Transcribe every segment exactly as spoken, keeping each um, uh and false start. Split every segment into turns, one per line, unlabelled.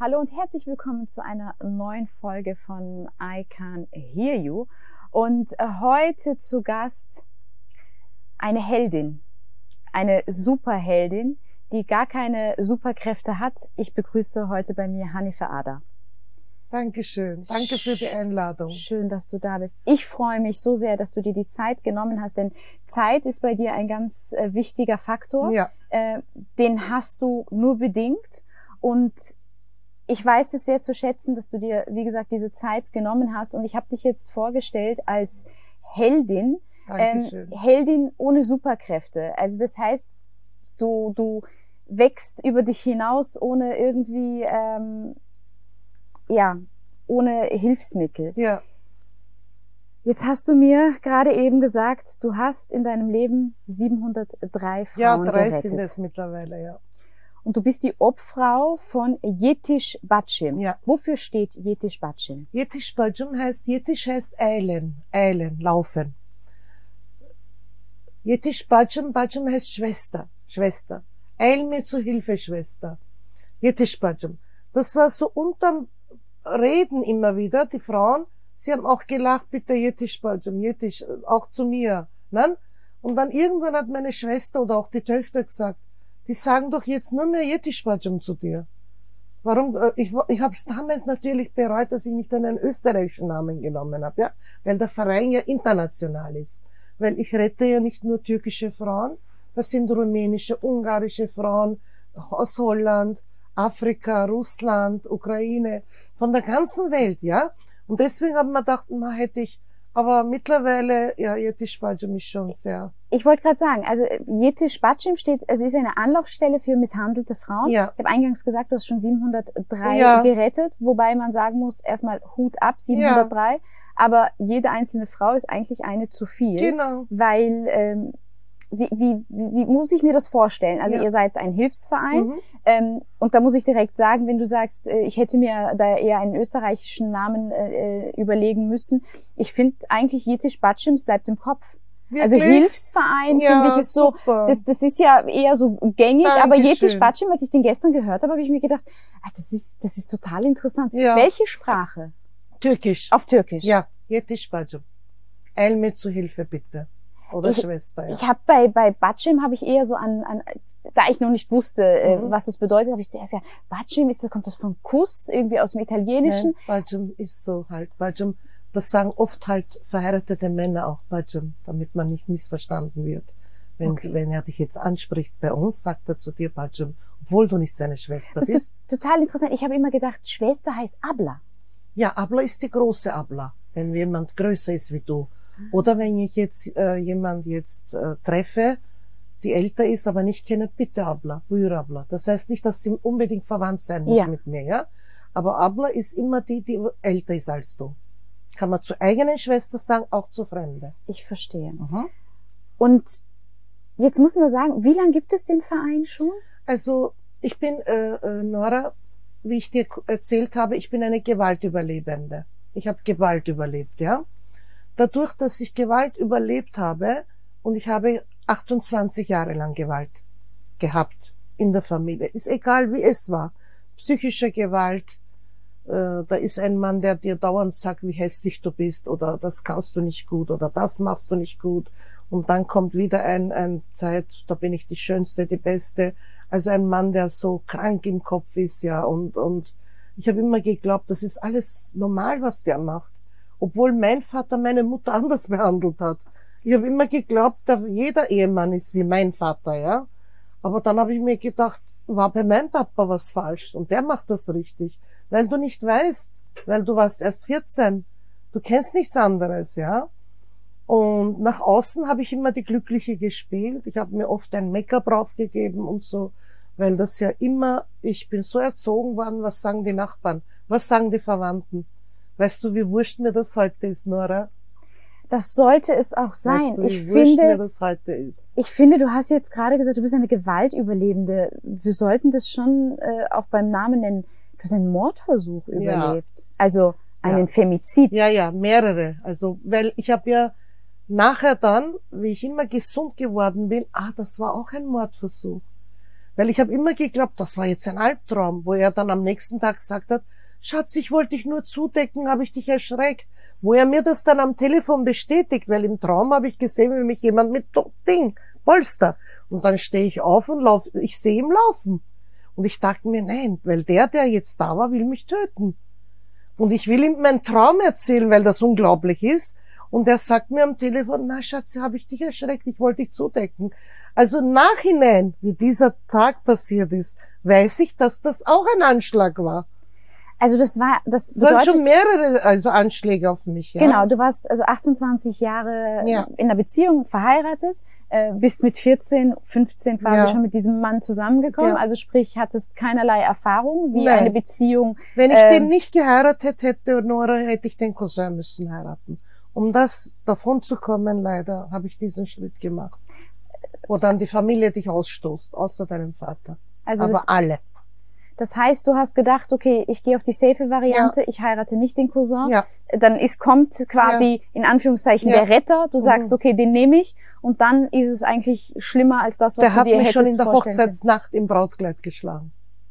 Hallo und herzlich willkommen zu einer neuen Folge von I Can Hear You. Und heute zu Gast eine Heldin, eine Superheldin, die gar keine Superkräfte hat. Ich begrüße heute bei mir Hanife Ada.
Dankeschön. Danke für die Einladung.
Schön, dass du da bist. Ich freue mich so sehr, dass du dir die Zeit genommen hast, denn Zeit ist bei dir ein ganz äh, wichtiger Faktor.
Ja.
Äh, den hast du nur bedingt und ich weiß es sehr zu schätzen, dass du dir, wie gesagt, diese Zeit genommen hast und ich habe dich jetzt vorgestellt als Heldin,
Dankeschön.
ähm, Heldin ohne Superkräfte. Also das heißt, du, du wächst über dich hinaus ohne irgendwie, ähm, ja, ohne Hilfsmittel.
Ja.
Jetzt hast du mir gerade eben gesagt, du hast in deinem Leben siebenhundertdrei Frauen
Ja, drei
gerettet.
sind es mittlerweile, ja.
Und du bist die Obfrau von Yetish Bacım.
Ja.
Wofür steht Yetish Bacım?
Yetish Bacım heißt, Yetish heißt eilen, eilen, laufen. Yetish Bacım, Bacım heißt Schwester, Schwester. Eil mir zu Hilfe, Schwester. Yetish Bacım. Das war so unterm Reden immer wieder, die Frauen, sie haben auch gelacht, bitte Yetish Bacım, Yetish, auch zu mir, ne? Und dann irgendwann hat meine Schwester oder auch die Töchter gesagt, die sagen doch jetzt nur mehr Yetish Bacım zu dir. Warum? Ich, ich habe es damals natürlich bereut, dass ich nicht einen österreichischen Namen genommen habe, ja, weil der Verein ja international ist. Weil ich rette ja nicht nur türkische Frauen, das sind rumänische, ungarische Frauen aus Holland, Afrika, Russland, Ukraine, von der ganzen Welt, ja. Und deswegen haben wir gedacht, na, hätte ich, aber mittlerweile, ja, Yetish Bacım ist schon sehr.
Ich wollte gerade sagen, also Yetish Bacım steht, also ist eine Anlaufstelle für misshandelte Frauen.
Ja.
Ich habe eingangs gesagt, du hast schon siebenhundertdrei
Ja.
gerettet, wobei man sagen muss, erstmal Hut ab, siebenhundertdrei. Ja. Aber jede einzelne Frau ist eigentlich eine zu viel.
Genau.
Weil, ähm, wie, wie, wie muss ich mir das vorstellen? Also
Ja.
ihr seid ein Hilfsverein.
Mhm.
Ähm, und da muss ich direkt sagen, wenn du sagst, äh, ich hätte mir da eher einen österreichischen Namen äh, überlegen müssen. Ich finde eigentlich Yetish Bacım bleibt im Kopf.
Wirklich?
Also Hilfsverein,
Ja,
finde ich, ist so,
super.
das, das ist ja eher so gängig,
Dankeschön.
aber Yetish Bacım, als ich den gestern gehört habe, habe ich mir gedacht, ah, das ist, das ist total interessant.
Ja.
Welche Sprache?
Türkisch.
Auf Türkisch?
Ja, Yetish Bacım. Eil mir zu Hilfe, bitte. Oder
Ich-
Schwester, ja.
Ich habe bei bei Bacım habe ich eher so an, an da ich noch nicht wusste, äh,
Mhm.
was das bedeutet, habe ich zuerst ja Bacım, ist das, kommt das von Kuss, irgendwie aus dem Italienischen?
Nein, Bacım ist so halt. Bacım, das sagen oft halt verheiratete Männer auch Bacım, damit man nicht missverstanden wird. Wenn,
Okay.
wenn er dich jetzt anspricht bei uns, sagt er zu dir Bacım, obwohl du nicht seine Schwester
Das
bist.
ist total interessant. Ich habe immer gedacht, Schwester heißt Abla.
Ja, Abla ist die große Abla, wenn jemand größer ist wie du. Oder wenn ich jetzt äh, jemand jetzt äh, treffe, die älter ist, aber nicht kenne, bitte Abla, Buyur Abla. Das heißt nicht, dass sie unbedingt verwandt sein muss
Ja.
mit mir, ja. Aber Abla ist immer die, die älter ist als du. Kann man zur eigenen Schwester sagen, auch zur Fremde.
Ich verstehe.
Mhm.
Und jetzt muss man sagen, wie lange gibt es den Verein schon?
Also ich bin, äh, äh, Nora, wie ich dir erzählt habe, ich bin eine Gewaltüberlebende. Ich habe Gewalt überlebt, ja. Dadurch, dass ich Gewalt überlebt habe und ich habe achtundzwanzig Jahre lang Gewalt gehabt in der Familie, ist egal wie es war, psychische Gewalt, äh, da ist ein Mann, der dir dauernd sagt, wie hässlich du bist oder das kannst du nicht gut oder das machst du nicht gut und dann kommt wieder ein, ein Zeit, da bin ich die Schönste, die Beste, also ein Mann, der so krank im Kopf ist, ja, und, und ich habe immer geglaubt, das ist alles normal, was der macht. Obwohl mein Vater meine Mutter anders behandelt hat. Ich habe immer geglaubt, dass jeder Ehemann ist wie mein Vater, ja. Aber dann habe ich mir gedacht, war bei meinem Papa was falsch und der macht das richtig. Weil du nicht weißt, weil du warst erst vierzehn. Du kennst nichts anderes, ja. Und nach außen habe ich immer die Glückliche gespielt. Ich habe mir oft ein Make-up draufgegeben und so, weil das ja immer, ich bin so erzogen worden, was sagen die Nachbarn, was sagen die Verwandten. Weißt du, wie wurscht mir das heute ist, Nora?
Das sollte es auch sein.
Weißt du, wie
ich
wurscht mir
finde,
das heute ist?
ich finde, du hast jetzt gerade gesagt, du bist eine Gewaltüberlebende. Wir sollten das schon äh, auch beim Namen nennen. Du hast einen Mordversuch
Ja.
überlebt. Also einen
Ja.
Femizid.
Ja, ja, mehrere. Also, weil ich habe ja nachher dann, wie ich immer gesund geworden bin, ah, das war auch ein Mordversuch. Weil ich habe immer geglaubt, das war jetzt ein Albtraum, wo er dann am nächsten Tag gesagt hat, Schatz, ich wollte dich nur zudecken, habe ich dich erschreckt. Wo er mir das dann am Telefon bestätigt, weil im Traum habe ich gesehen, wie mich jemand mit Ding, Polster. Und dann stehe ich auf und lauf, ich sehe ihn laufen. Und ich dachte mir, nein, weil der, der jetzt da war, will mich töten. Und ich will ihm meinen Traum erzählen, weil das unglaublich ist. Und er sagt mir am Telefon, na Schatz, habe ich dich erschreckt, ich wollte dich zudecken. Also im Nachhinein, wie dieser Tag passiert ist, weiß ich, dass das auch ein Anschlag war.
Also das war, das
Es waren
bedeutet,
schon mehrere also Anschläge auf mich. Ja?
genau, du warst also achtundzwanzig Jahre
Ja.
in einer Beziehung verheiratet, äh, bist mit vierzehn, fünfzehn quasi
Ja.
schon mit diesem Mann zusammengekommen,
Ja.
also sprich, hattest keinerlei Erfahrung, wie
Nein.
eine Beziehung.
Wenn ich
äh,
den nicht geheiratet hätte, Nora, hätte ich den Cousin müssen heiraten. Um das davon zu kommen, leider, habe ich diesen Schritt gemacht. Wo dann die Familie dich ausstoßt, außer deinem Vater.
Also
Aber
das,
alle.
das heißt, du hast gedacht, okay, ich gehe auf die safe Variante, ich heirate nicht den Cousin.
Ja.
Dann ist, kommt quasi in Anführungszeichen
Ja.
der Retter. Du sagst,
Mhm.
okay, den nehme ich. Und dann ist es eigentlich schlimmer als das, was
Der
du
hat
dir
mich
hättest
schon in der
vorstellen können.
Hochzeitsnacht im Brautkleid geschlagen.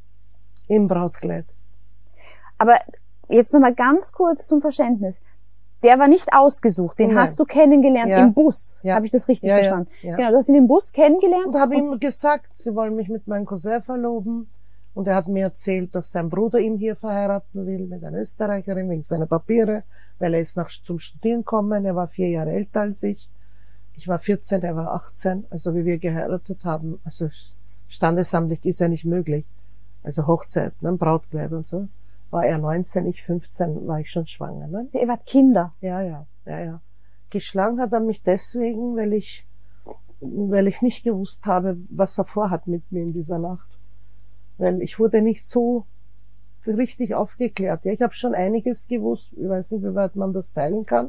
Im Brautkleid.
Aber jetzt nochmal ganz kurz zum Verständnis. Der war nicht ausgesucht, den
Nein.
hast du kennengelernt
Ja.
im Bus.
Ja.
Habe ich das richtig
Ja, ja,
verstanden?
ja.
Genau, du hast ihn im Bus kennengelernt.
Und habe ihm gesagt, sie wollen mich mit meinem Cousin verloben. Und er hat mir erzählt, dass sein Bruder ihn hier verheiraten will mit einer Österreicherin wegen seiner Papiere, weil er ist nach, zum Studieren gekommen. Er war vier Jahre älter als ich. Ich war vierzehn, er war achtzehn. Also wie wir geheiratet haben, also standesamtlich ist ja nicht möglich. Also Hochzeit, ne, Brautkleid und so. War er neunzehn, ich fünfzehn, war ich schon schwanger. Ne?
Ihr wart Kinder.
Ja, ja, ja, ja. Geschlagen hat er mich deswegen, weil ich, weil ich nicht gewusst habe, was er vorhat mit mir in dieser Nacht. Weil ich wurde nicht so richtig aufgeklärt. Ja, ich habe schon einiges gewusst. Ich weiß nicht, wie weit man das teilen kann.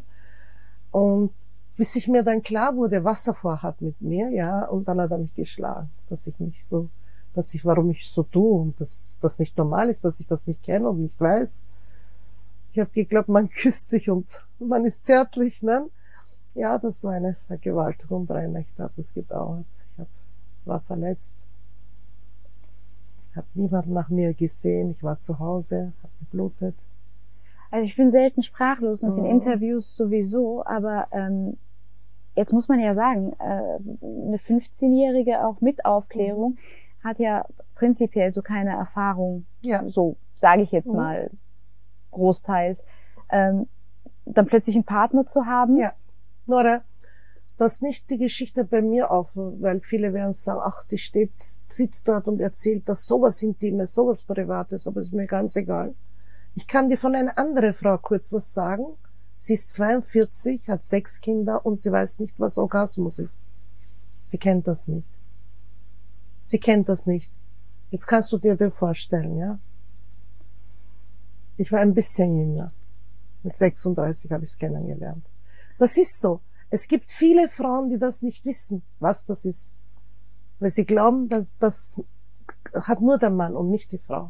Und bis ich mir dann klar wurde, was er vorhat mit mir, ja, und dann hat er mich geschlagen, dass ich mich so, dass ich, warum ich so tue und dass das nicht normal ist, dass ich das nicht kenne und nicht weiß. Ich habe geglaubt, man küsst sich und man ist zärtlich, ne? Ja, das war eine Vergewaltigung, drei Nächte hat es gedauert. Ich hab, war verletzt. Ich habe niemanden nach mir gesehen. Ich war zu Hause, habe geblutet.
Also ich bin selten sprachlos und in
Mhm.
Interviews sowieso, aber ähm, jetzt muss man ja sagen, äh, eine fünfzehnjährige auch mit Aufklärung hat ja prinzipiell so keine Erfahrung,
Ja.
so sage ich jetzt
Mhm.
mal großteils. Ähm, dann plötzlich einen Partner zu haben.
Ja. Nora, das nicht die Geschichte bei mir auf, weil viele werden sagen, ach, die steht, sitzt dort und erzählt das sowas Intimes, sowas Privates, aber ist mir ganz egal. Ich kann dir von einer anderen Frau kurz was sagen. Sie ist zweiundvierzig, hat sechs Kinder und sie weiß nicht, was Orgasmus ist. Sie kennt das nicht. Sie kennt das nicht. Jetzt kannst du dir das vorstellen, ja? Ich war ein bisschen jünger. Mit sechsunddreißig habe ich es kennengelernt. Das ist so. Es gibt viele Frauen, die das nicht wissen, was das ist. Weil sie glauben, dass das hat nur der Mann und nicht die Frau.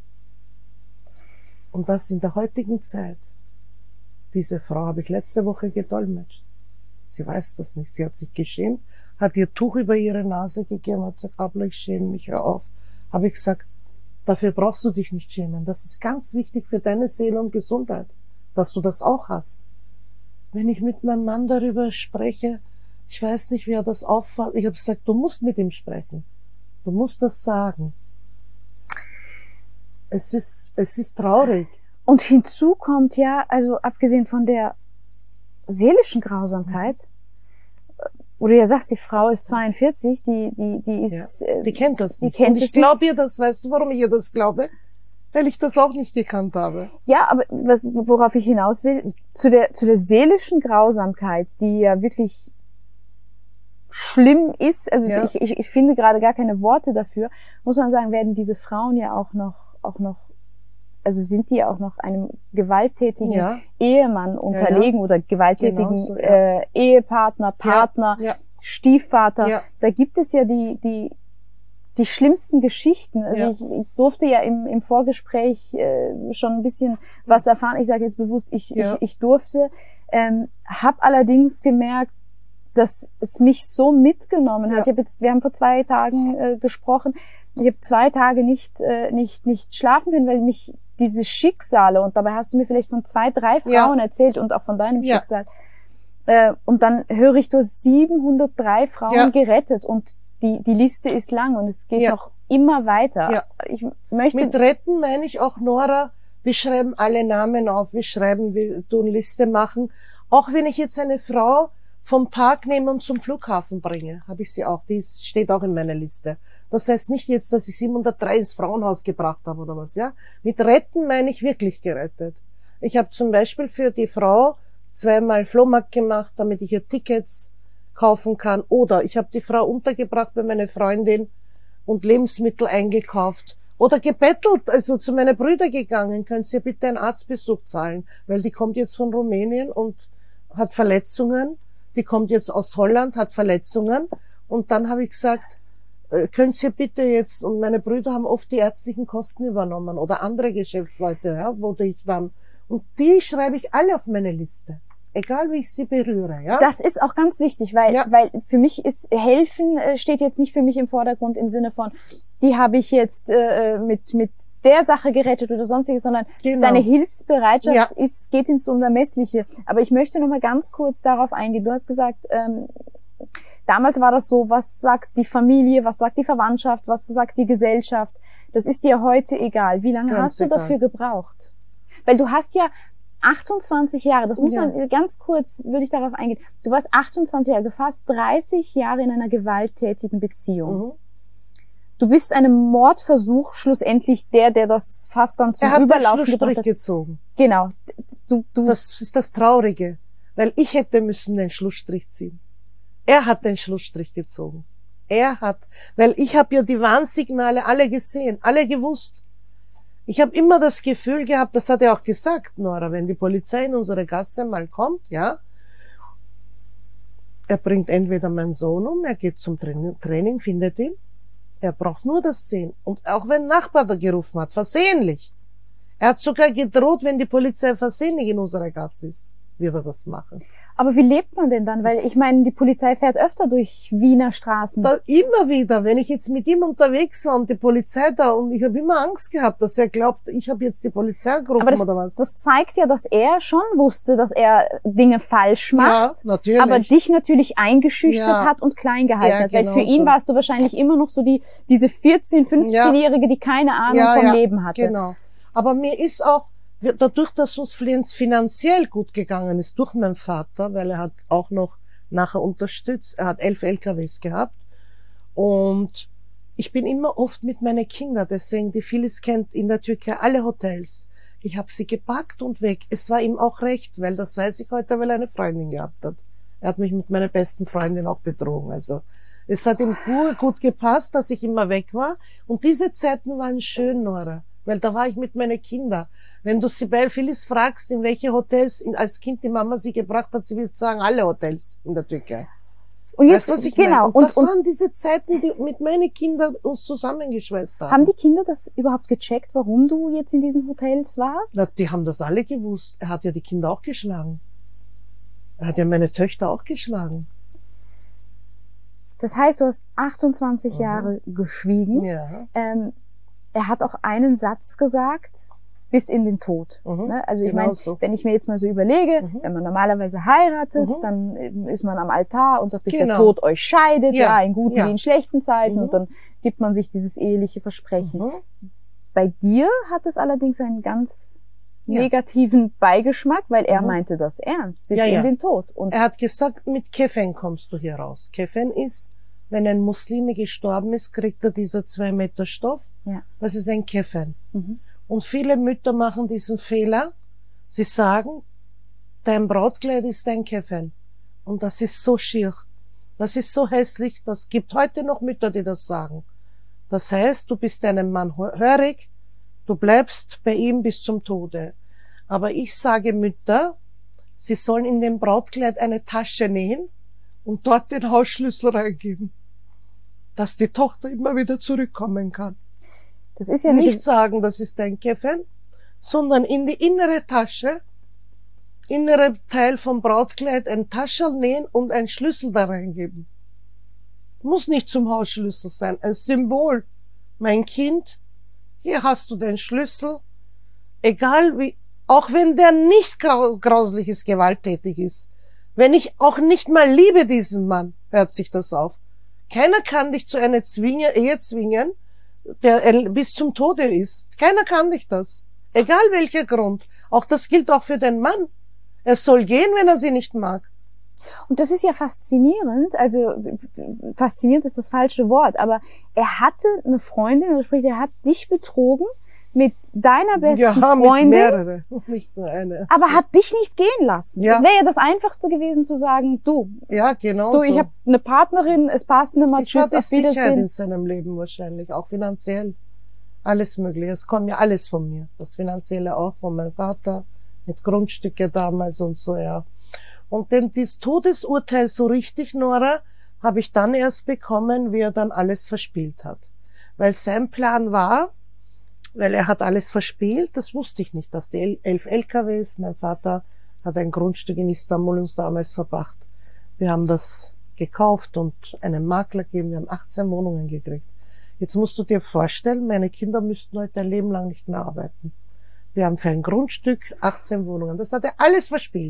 Und das in der heutigen Zeit. Diese Frau habe ich letzte Woche gedolmetscht. Sie weiß das nicht. Sie hat sich geschämt, hat ihr Tuch über ihre Nase gegeben, hat gesagt, aber ich schäme mich, hör auf. Habe ich gesagt, dafür brauchst du dich nicht schämen. Das ist ganz wichtig für deine Seele und Gesundheit, dass du das auch hast. Wenn ich mit meinem Mann darüber spreche, ich weiß nicht, wie er das auffällt. Ich habe gesagt, du musst mit ihm sprechen. Du musst das sagen. Es ist, es ist traurig.
Und hinzu kommt ja, also abgesehen von der seelischen Grausamkeit, wo du ja sagst, die Frau ist zweiundvierzig, die, die, die ist,
Ja, die kennt das
die
nicht.
kennt
Und
es
ich glaube ihr das, weißt du, warum ich ihr das glaube? Weil ich das auch nicht gekannt habe.
ja, aber was- worauf ich hinaus will, zu der, zu der seelischen Grausamkeit, die ja wirklich schlimm ist, also
Ja.
ich, ich, ich finde gerade gar keine Worte dafür, muss man sagen, werden diese Frauen ja auch noch, auch noch, also sind die ja auch noch einem gewalttätigen
Ja.
Ehemann unterlegen oder gewalttätigen
Genau so, ja.
äh, Ehepartner, Partner,
Ja.
Stiefvater.
Ja.
Da gibt es ja die, die, die schlimmsten Geschichten. Also
Ja.
ich, ich durfte ja im, im Vorgespräch äh, schon ein bisschen was erfahren. Ich sage jetzt bewusst, ich,
Ja.
ich, ich durfte, ähm, habe allerdings gemerkt, dass es mich so mitgenommen hat.
Ja.
Ich habe jetzt, wir haben vor zwei Tagen äh, gesprochen. Ich habe zwei Tage nicht äh, nicht nicht schlafen können, weil mich diese Schicksale, und dabei hast du mir vielleicht von zwei, drei Frauen
Ja.
erzählt und auch von deinem
Ja.
Schicksal. Äh, und dann höre ich, du hast siebenhundertdrei Frauen
Ja.
gerettet und die die Liste ist lang und es geht
Ja.
noch immer weiter.
Ja.
Ich möchte
Mit retten meine ich auch, Nora, wir schreiben alle Namen auf, wir schreiben, wir tun Liste machen. Auch wenn ich jetzt eine Frau vom Park nehme und zum Flughafen bringe, habe ich sie auch, die ist, steht auch in meiner Liste. Das heißt nicht jetzt, dass ich siebenhundertdrei ins Frauenhaus gebracht habe oder was, ja. Mit retten meine ich wirklich gerettet. Ich habe zum Beispiel für die Frau zweimal Flohmarkt gemacht, damit ich ihr Tickets kaufen kann. Oder ich habe die Frau untergebracht bei meiner Freundin und Lebensmittel eingekauft. Oder gebettelt, also zu meinen Brüdern gegangen, können Sie bitte einen Arztbesuch zahlen, weil die kommt jetzt von Rumänien und hat Verletzungen. Die kommt jetzt aus Holland, hat Verletzungen. Und dann habe ich gesagt, äh, können Sie bitte jetzt, und meine Brüder haben oft die ärztlichen Kosten übernommen oder andere Geschäftsleute, ja, wo ich dann, und die schreibe ich alle auf meine Liste. Egal wie ich sie berühre, ja.
Das ist auch ganz wichtig, weil,
Ja.
weil für mich ist helfen äh, steht jetzt nicht für mich im Vordergrund im Sinne von, die habe ich jetzt äh, mit mit der Sache gerettet oder sonstiges, sondern
Genau.
deine Hilfsbereitschaft
Ja.
ist geht ins Unermessliche. Aber ich möchte noch mal ganz kurz darauf eingehen. Du hast gesagt, ähm, damals war das so, was sagt die Familie, was sagt die Verwandtschaft, was sagt die Gesellschaft? Das ist dir heute egal. Wie lange
Ganz
hast du
egal.
dafür gebraucht? Weil du hast ja achtundzwanzig Jahre, das muss
Ja.
man ganz kurz, würde ich darauf eingehen. Du warst achtundzwanzig Jahre, also fast dreißig Jahre in einer gewalttätigen Beziehung.
Mhm.
Du bist einem Mordversuch schlussendlich der, der das fast dann zum
Er hat den
Überlaufen gebracht
Schlussstrich
hat.
gezogen.
Genau. Du, du,
Das ist das Traurige, weil ich hätte müssen den Schlussstrich ziehen. Er hat den Schlussstrich gezogen. Er hat, weil ich habe ja die Warnsignale alle gesehen, alle gewusst. Ich habe immer das Gefühl gehabt, das hat er auch gesagt, Nora, wenn die Polizei in unsere Gasse mal kommt, ja, er bringt entweder meinen Sohn um, er geht zum Training, Training findet ihn, er braucht nur das sehen. Und auch wenn ein Nachbar da gerufen hat, versehentlich, er hat sogar gedroht, wenn die Polizei versehentlich in unserer Gasse ist, wird er das machen.
aber wie lebt man denn dann? Weil
Das-
ich meine, die Polizei fährt öfter durch Wiener Straßen.
Da immer wieder, wenn ich jetzt mit ihm unterwegs war und die Polizei da, und ich habe immer Angst gehabt, dass er glaubt, ich habe jetzt die Polizei angerufen
aber das,
oder was.
das zeigt ja, dass er schon wusste, dass er Dinge falsch macht.
Ja, natürlich.
Aber dich natürlich eingeschüchtert
Ja.
hat und klein gehalten
Ja,
hat. Weil
genau
für ihn
so.
warst du wahrscheinlich immer noch so die, diese vierzehn-, fünfzehnjährige, die keine Ahnung
Ja,
vom
ja,
Leben hatte.
Genau. Aber mir ist auch, wir- dadurch, dass uns finanziell gut gegangen ist, durch meinen Vater, weil er hat auch noch nachher unterstützt, er hat elf L K Ws gehabt, und ich bin immer oft mit meinen Kindern, deswegen, die vieles kennt, in der Türkei alle Hotels. Ich habe sie gepackt und weg. Es war ihm auch recht, weil das weiß ich heute, weil er eine Freundin gehabt hat. Er hat mich mit meiner besten Freundin auch betrogen. Also es hat ihm gut, gut gepasst, dass ich immer weg war. Und diese Zeiten waren schön, Nora, weil da war ich mit meinen Kindern. Wenn du Sibel Phyllis fragst, in welche Hotels in, als Kind die Mama sie gebracht hat, sie wird sagen, alle Hotels in der Türkei.
Und jetzt,
Weißt du, was ich
genau.
meine? Und,
Und,
das
und
waren diese Zeiten, die mit meinen Kindern uns zusammengeschweißt haben.
haben die Kinder das überhaupt gecheckt, warum du jetzt in diesen Hotels warst?
Na, die haben das alle gewusst. Er hat ja die Kinder auch geschlagen. Er hat ja meine Töchter auch geschlagen.
Das heißt, du hast achtundzwanzig
Mhm.
Jahre geschwiegen.
Ja.
Ähm, er hat auch einen Satz gesagt, bis in den Tod.
Mhm.
Ne? Also ich
Genau
meine,
so.
wenn ich mir jetzt mal so überlege,
Mhm.
wenn man normalerweise heiratet,
Mhm.
dann ähm, ist man am Altar und sagt, bis der
Genau.
Tod euch scheidet, ja,
Ja.
in guten
Ja.
wie in schlechten Zeiten,
Mhm.
und dann gibt man sich dieses eheliche Versprechen.
Mhm.
Bei dir hat es allerdings einen ganz
Ja.
negativen Beigeschmack, weil er
Mhm.
meinte das ernst, bis
Ja,
in
ja.
den Tod. Und
Er hat gesagt, mit Kefen kommst du hier raus. Kefen ist, wenn ein Muslime gestorben ist, kriegt er dieser zwei Meter Stoff.
Ja.
Das ist ein Kefen.
mhm.
Und viele Mütter machen diesen Fehler. Sie sagen, dein Brautkleid ist dein Kefen. Und das ist so schier. Das ist so hässlich. Das gibt heute noch Mütter, die das sagen. Das heißt, du bist deinem Mann hörig, du bleibst bei ihm bis zum Tode. Aber ich sage Mütter, sie sollen in dem Brautkleid eine Tasche nähen und dort den Hausschlüssel reingeben, dass die Tochter immer wieder zurückkommen kann.
das ist ja eine
Nicht sagen, das ist dein Kefen, sondern in die innere Tasche innere Teil vom Brautkleid ein Taschel nähen und einen Schlüssel da reingeben. Muss nicht zum Hausschlüssel sein, ein Symbol. Mein Kind, hier hast du den Schlüssel, egal wie, auch wenn der nicht grau grauslich ist, gewalttätig ist. Wenn ich auch nicht mal liebe diesen Mann, hört sich das auf. Keiner kann dich zu einer Zwinge, Ehe zwingen, der bis zum Tode ist. Keiner kann dich das. Egal welcher Grund. Auch das gilt auch für den Mann. Er soll gehen, wenn er sie nicht mag.
Und das ist ja faszinierend, also faszinierend ist das falsche Wort, aber er hatte eine Freundin, also sprich, er hat dich betrogen mit deiner besten
ja,
Freundin.
Mit mehrere, nicht nur eine.
Aber hat dich nicht gehen lassen.
Ja.
Es wäre ja das Einfachste gewesen zu sagen, du,
ja, genau
du, ich
so.
habe eine Partnerin, es passt nicht mal, tschüss, auf
Sicherheit
Wiedersehen.
in seinem Leben wahrscheinlich, auch finanziell. Alles Mögliche. Es kommt ja alles von mir. Das Finanzielle auch von meinem Vater, mit Grundstücke damals und so, ja. Und denn dieses Todesurteil so richtig, Nora, habe ich dann erst bekommen, wie er dann alles verspielt hat. Weil sein Plan war, weil er hat alles verspielt, das wusste ich nicht, dass die elf L K Ws, mein Vater hat ein Grundstück in Istanbul uns damals verpacht. Wir haben das gekauft und einen Makler gegeben, wir haben achtzehn Wohnungen gekriegt. Jetzt musst du dir vorstellen, meine Kinder müssten heute ein Leben lang nicht mehr arbeiten. Wir haben für ein Grundstück achtzehn Wohnungen, das hat er alles verspielt.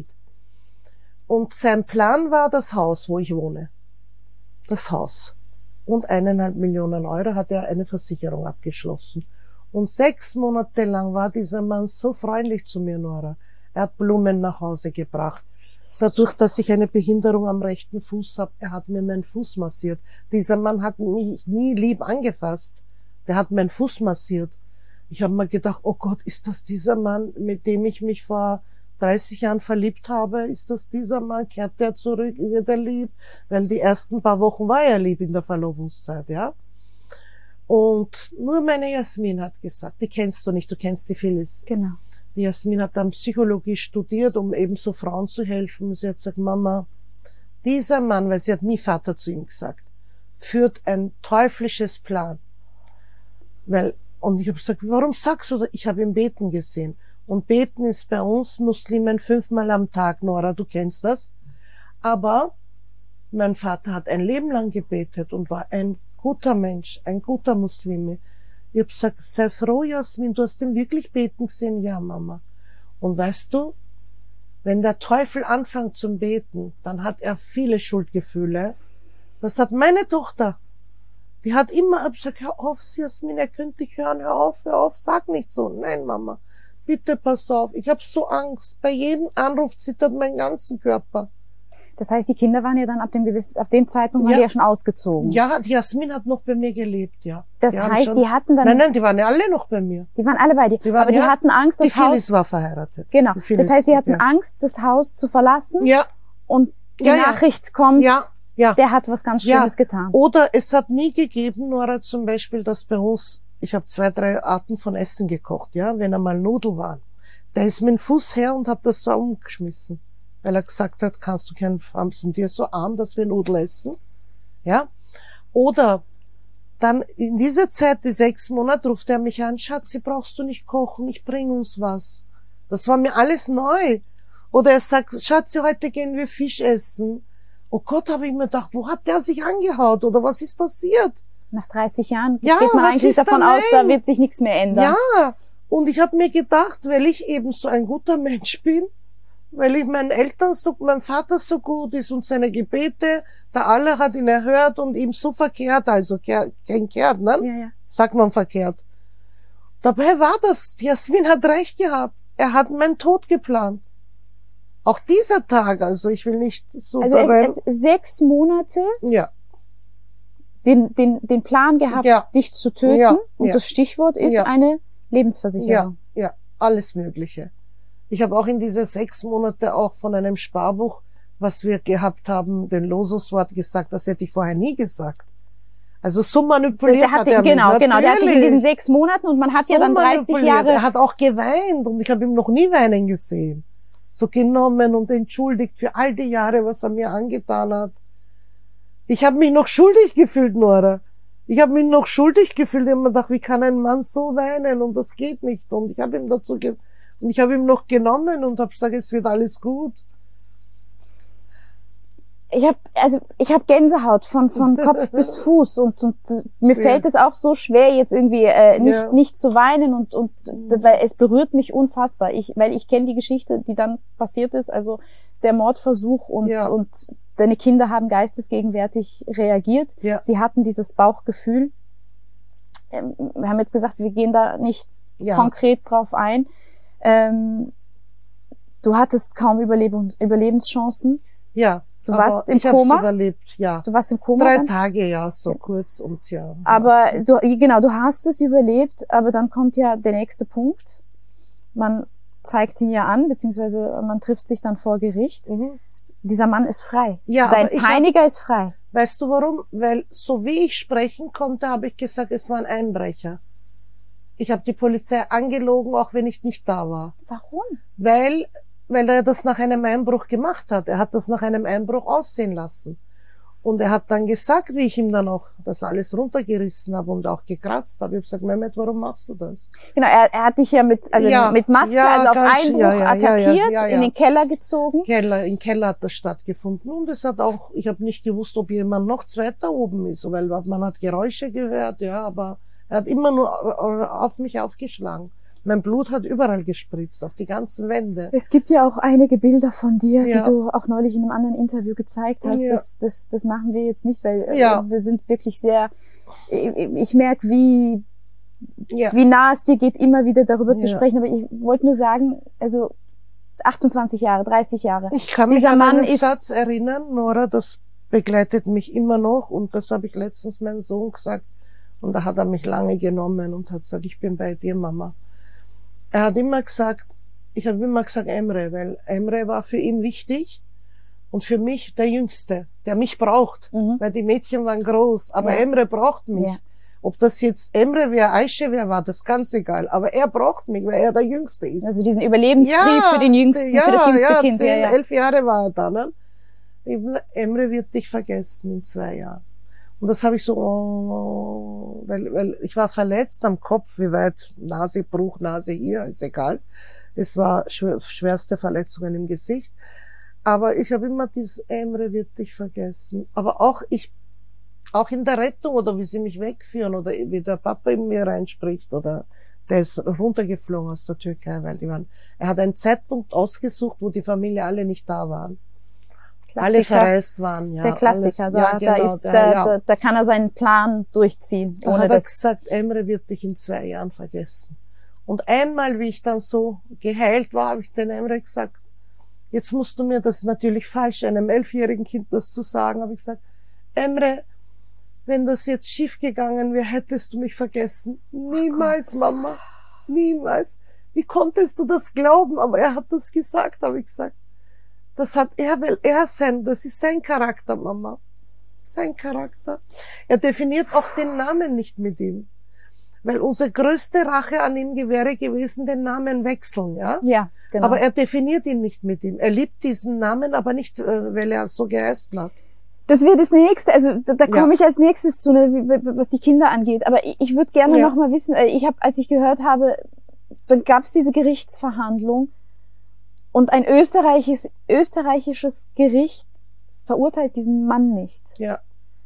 Und sein Plan war das Haus, wo ich wohne. Das Haus. Und eineinhalb Millionen Euro hat er eine Versicherung abgeschlossen. Und sechs Monate lang war dieser Mann so freundlich zu mir, Nora. Er hat Blumen nach Hause gebracht. Dadurch, dass ich eine Behinderung am rechten Fuß habe, er hat mir meinen Fuß massiert. Dieser Mann hat mich nie lieb angefasst. Der hat meinen Fuß massiert. Ich habe mir gedacht, oh Gott, ist das dieser Mann, mit dem ich mich vor dreißig Jahren verliebt habe? Ist das dieser Mann? Kehrt der zurück? Wird er lieb? Weil die ersten paar Wochen war er lieb in der Verlobungszeit, ja. Und nur meine Jasmin hat gesagt, die kennst du nicht, du kennst die Phyllis.
Genau.
Die Jasmin hat dann Psychologie studiert, um eben so Frauen zu helfen. Sie hat gesagt, Mama, dieser Mann, weil sie hat nie Vater zu ihm gesagt, führt ein teuflisches Plan. Weil, und ich habe gesagt, warum sagst du das? Ich habe ihn beten gesehen. Und beten ist bei uns Muslimen fünfmal am Tag, Nora, du kennst das. Aber mein Vater hat ein Leben lang gebetet und war ein guter Mensch, ein guter Muslime. Ich habe gesagt, sei froh, Jasmin, du hast ihn wirklich beten gesehen. Ja, Mama. Und weißt du, wenn der Teufel anfängt zum Beten, dann hat er viele Schuldgefühle. Das hat meine Tochter. Die hat immer gesagt, hör auf, Jasmin, er könnte dich hören, hör auf, hör auf, sag nicht so. Nein, Mama, bitte pass auf, ich habe so Angst. Bei jedem Anruf zittert mein ganzer Körper.
Das heißt, die Kinder waren ja dann ab dem gewissen, ab dem Zeitpunkt
Ja.
waren die ja schon ausgezogen.
Ja, die Jasmin hat noch bei mir gelebt, ja.
Das
Die haben
heißt,
schon,
die hatten dann,
Nein, nein, die waren ja alle noch bei mir.
die waren alle bei dir,
Die waren,
aber die
ja,
hatten Angst, das
Die Phyllis
Haus,
war verheiratet.
genau.
Die Phyllis,
Das heißt, die hatten
ja.
Angst, das Haus zu verlassen
Ja,
und die
Ja, ja.
Nachricht kommt,
ja, ja.
der hat was ganz
Ja.
Schlimmes getan.
Oder es hat nie gegeben, Nora, zum Beispiel, dass bei uns, ich habe zwei, drei Arten von Essen gekocht, ja, wenn einmal Nudeln waren. Da ist mein Fuß her und hat das so umgeschmissen. Weil er gesagt hat, kannst du keinen, sind wir so arm, dass wir Nudeln essen? Ja? Oder dann in dieser Zeit, die sechs Monate, ruft er mich an, Schatzi, brauchst du nicht kochen, ich bring uns was. Das war mir alles neu. Oder er sagt, Schatzi, heute gehen wir Fisch essen. Oh Gott, habe ich mir gedacht, wo hat der sich angehaut oder was ist passiert?
Nach dreißig Jahren
Ja,
geht man
was
eigentlich
ist
davon
da
aus, da
nein?
wird sich nichts mehr ändern.
Ja, und ich habe mir gedacht, weil ich eben so ein guter Mensch bin, weil ich meinen Eltern so, mein Vater so gut ist und seine Gebete, der Allah hat ihn erhört und ihm so verkehrt, also kein kehrt, ne?
Ja, ja.
Sagt man verkehrt. Dabei war das, Jasmin hat recht gehabt. Er hat meinen Tod geplant. Auch dieser Tag, also ich will nicht so
Also er
daran,
hat sechs Monate
ja,
den, den, den Plan gehabt,
Ja.
dich zu töten.
Ja,
Und
ja.
das Stichwort ist
Ja.
eine Lebensversicherung.
ja, ja, alles Mögliche. Ich habe auch in diese sechs Monate auch von einem Sparbuch, was wir gehabt haben, den Losungswort gesagt, das hätte ich vorher nie gesagt. Also so manipuliert
Der
hat
hatte,
er mich.
genau, genau, der hat dich in diesen
Natürlich.
sechs Monaten und man hat
So
ja dann dreißig
manipuliert.
Jahre.
Er hat auch geweint und ich habe ihn noch nie weinen gesehen. So genommen und entschuldigt für all die Jahre, was er mir angetan hat. Ich habe mich noch schuldig gefühlt, Nora. Ich habe mich noch schuldig gefühlt. Ich habe mir gedacht, wie kann ein Mann so weinen und das geht nicht. Und ich habe ihm dazu ge Und ich habe ihm noch genommen und habe gesagt, es wird alles gut.
Ich habe also ich habe Gänsehaut von von Kopf bis Fuß und, und mir
Ja.
fällt es auch so schwer jetzt irgendwie äh, nicht
Ja.
nicht zu weinen und und weil es berührt mich unfassbar. Ich weil ich kenne die Geschichte, die dann passiert ist, also der Mordversuch und
Ja.
und deine Kinder haben geistesgegenwärtig reagiert.
Ja.
Sie hatten dieses Bauchgefühl. Ähm, wir haben jetzt gesagt, wir gehen da nicht
Ja.
konkret drauf ein. Ähm, du hattest kaum Überlebens Überlebenschancen.
Ja.
Du
aber
warst im
ich hab's
Koma?
überlebt, ja.
Du warst im Koma
Drei
dann?
Tage, ja, so kurz und ja.
Aber du, genau, du hast es überlebt, aber dann kommt ja der nächste Punkt. Man zeigt ihn ja an, beziehungsweise man trifft sich dann vor Gericht.
Mhm.
Dieser Mann ist frei.
Ja,
Dein
aber ich
Peiniger ist frei.
Weißt du warum? Weil so wie ich sprechen konnte, habe ich gesagt, es war ein Einbrecher. Ich habe die Polizei angelogen, auch wenn ich nicht da war.
Warum?
Weil, weil er das nach einem Einbruch gemacht hat. Er hat das nach einem Einbruch aussehen lassen. Und er hat dann gesagt, wie ich ihm dann auch das alles runtergerissen habe und auch gekratzt habe. Ich habe gesagt, Mehmet, warum machst du das?
Genau, er, er hat dich ja mit, also
Ja,
mit Maske,
ja,
also auf
ganz-
Einbruch
ja, ja, ja,
attackiert,
ja, ja, ja.
in den Keller gezogen.
Keller, im Keller hat das stattgefunden. Und es hat auch, ich habe nicht gewusst, ob jemand noch zweiter oben ist, weil man hat Geräusche gehört, ja, aber er hat immer nur auf mich aufgeschlagen. Mein Blut hat überall gespritzt, auf die ganzen Wände.
Es gibt ja auch einige Bilder von dir,
Ja.
die du auch neulich in einem anderen Interview gezeigt hast.
Ja.
Das, das, das machen wir jetzt nicht, weil äh,
Ja.
wir sind wirklich sehr, ich, ich merke, wie,
Ja,
wie nah es dir geht, immer wieder darüber zu
Ja.
sprechen. Aber ich wollte nur sagen, also achtundzwanzig Jahre, dreißig Jahre.
ich kann mich
dieser
an
Mann
einen
ist-
Satz erinnern, Nora, das begleitet mich immer noch und das habe ich letztens meinem Sohn gesagt und da hat er mich lange genommen und hat gesagt, ich bin bei dir, Mama. Er hat immer gesagt, ich habe immer gesagt Emre, weil Emre war für ihn wichtig und für mich der Jüngste, der mich braucht,
Mhm.
weil die Mädchen waren groß, aber
Ja.
Emre braucht mich.
Ja.
Ob das jetzt Emre wäre, Aische wäre, war das ganz egal, aber er braucht mich, weil er der Jüngste ist.
Also diesen Überlebenstrieb für den Jüngsten,
ja,
für das jüngste
ja,
Kind.
Zehn,
Ja, ja.
elf Jahre war er da. Ne? Eben, Emre wird dich vergessen in zwei Jahren. Und das habe ich so, oh, weil, weil ich war verletzt am Kopf, wie weit, Nasebruch, Nase hier, ist egal. Es war schwer, schwerste Verletzungen im Gesicht. Aber ich habe immer dieses Emre wird dich vergessen. Aber auch ich, auch in der Rettung oder wie sie mich wegführen oder wie der Papa in mir reinspricht oder der ist runtergeflogen aus der Türkei, weil die waren, er hat einen Zeitpunkt ausgesucht, wo die Familie alle nicht da waren. Alle
Klassiker.
verreist waren, ja.
Der Klassiker,
alles,
da,
ja,
da
genau,
ist,
der,
da,
ja.
da, da kann er seinen Plan durchziehen,
Da
ohne
hat er
das.
gesagt, Emre wird dich in zwei Jahren vergessen. Und einmal, wie ich dann so geheilt war, habe ich den Emre gesagt, jetzt musst du mir das natürlich falsch, einem elfjährigen Kind das zu sagen, habe ich gesagt, Emre, wenn das jetzt schief gegangen wäre, hättest du mich vergessen. Niemals,
Gott.
Mama, niemals. Wie konntest du das glauben? Aber er hat das gesagt, habe ich gesagt. Das hat er, weil er sein, das ist sein Charakter, Mama. Sein Charakter. Er definiert auch den Namen nicht mit ihm. Weil unsere größte Rache an ihm wäre gewesen, den Namen wechseln, ja?
Ja, genau.
Aber er definiert ihn nicht mit ihm. Er liebt diesen Namen, aber nicht, äh, weil er so geheißen hat.
Das wird das nächste, also da, da
Ja.
komme ich als nächstes zu, ne, wie- wie- was die Kinder angeht. Aber ich, ich würde gerne
Ja.
noch mal wissen, äh, ich habe, als ich gehört habe, dann gab es diese Gerichtsverhandlung und ein österreichisches, österreichisches Gericht verurteilt diesen Mann nicht.
Ja.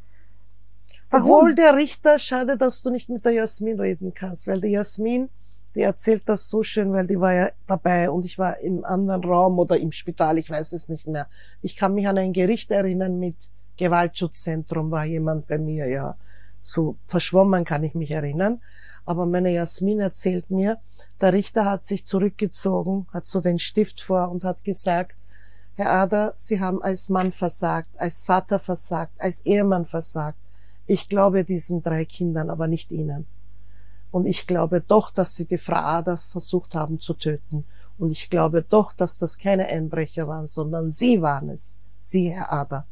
Warum?
Obwohl der Richter, schade, dass du nicht mit der Jasmin reden kannst, weil die Jasmin, die erzählt das so schön, weil die war ja dabei und ich war im anderen Raum oder im Spital, ich weiß es nicht mehr. Ich kann mich an ein Gericht erinnern mit Gewaltschutzzentrum, war jemand bei mir, ja. So verschwommen kann ich mich erinnern. Aber meine Jasmin erzählt mir, der Richter hat sich zurückgezogen, hat so den Stift vor und hat gesagt, Herr Ader, Sie haben als Mann versagt, als Vater versagt, als Ehemann versagt. Ich glaube diesen drei Kindern, aber nicht Ihnen. Und ich glaube doch, dass Sie die Frau Ader versucht haben zu töten. Und ich glaube doch, dass das keine Einbrecher waren, sondern Sie waren es. Sie, Herr Ader.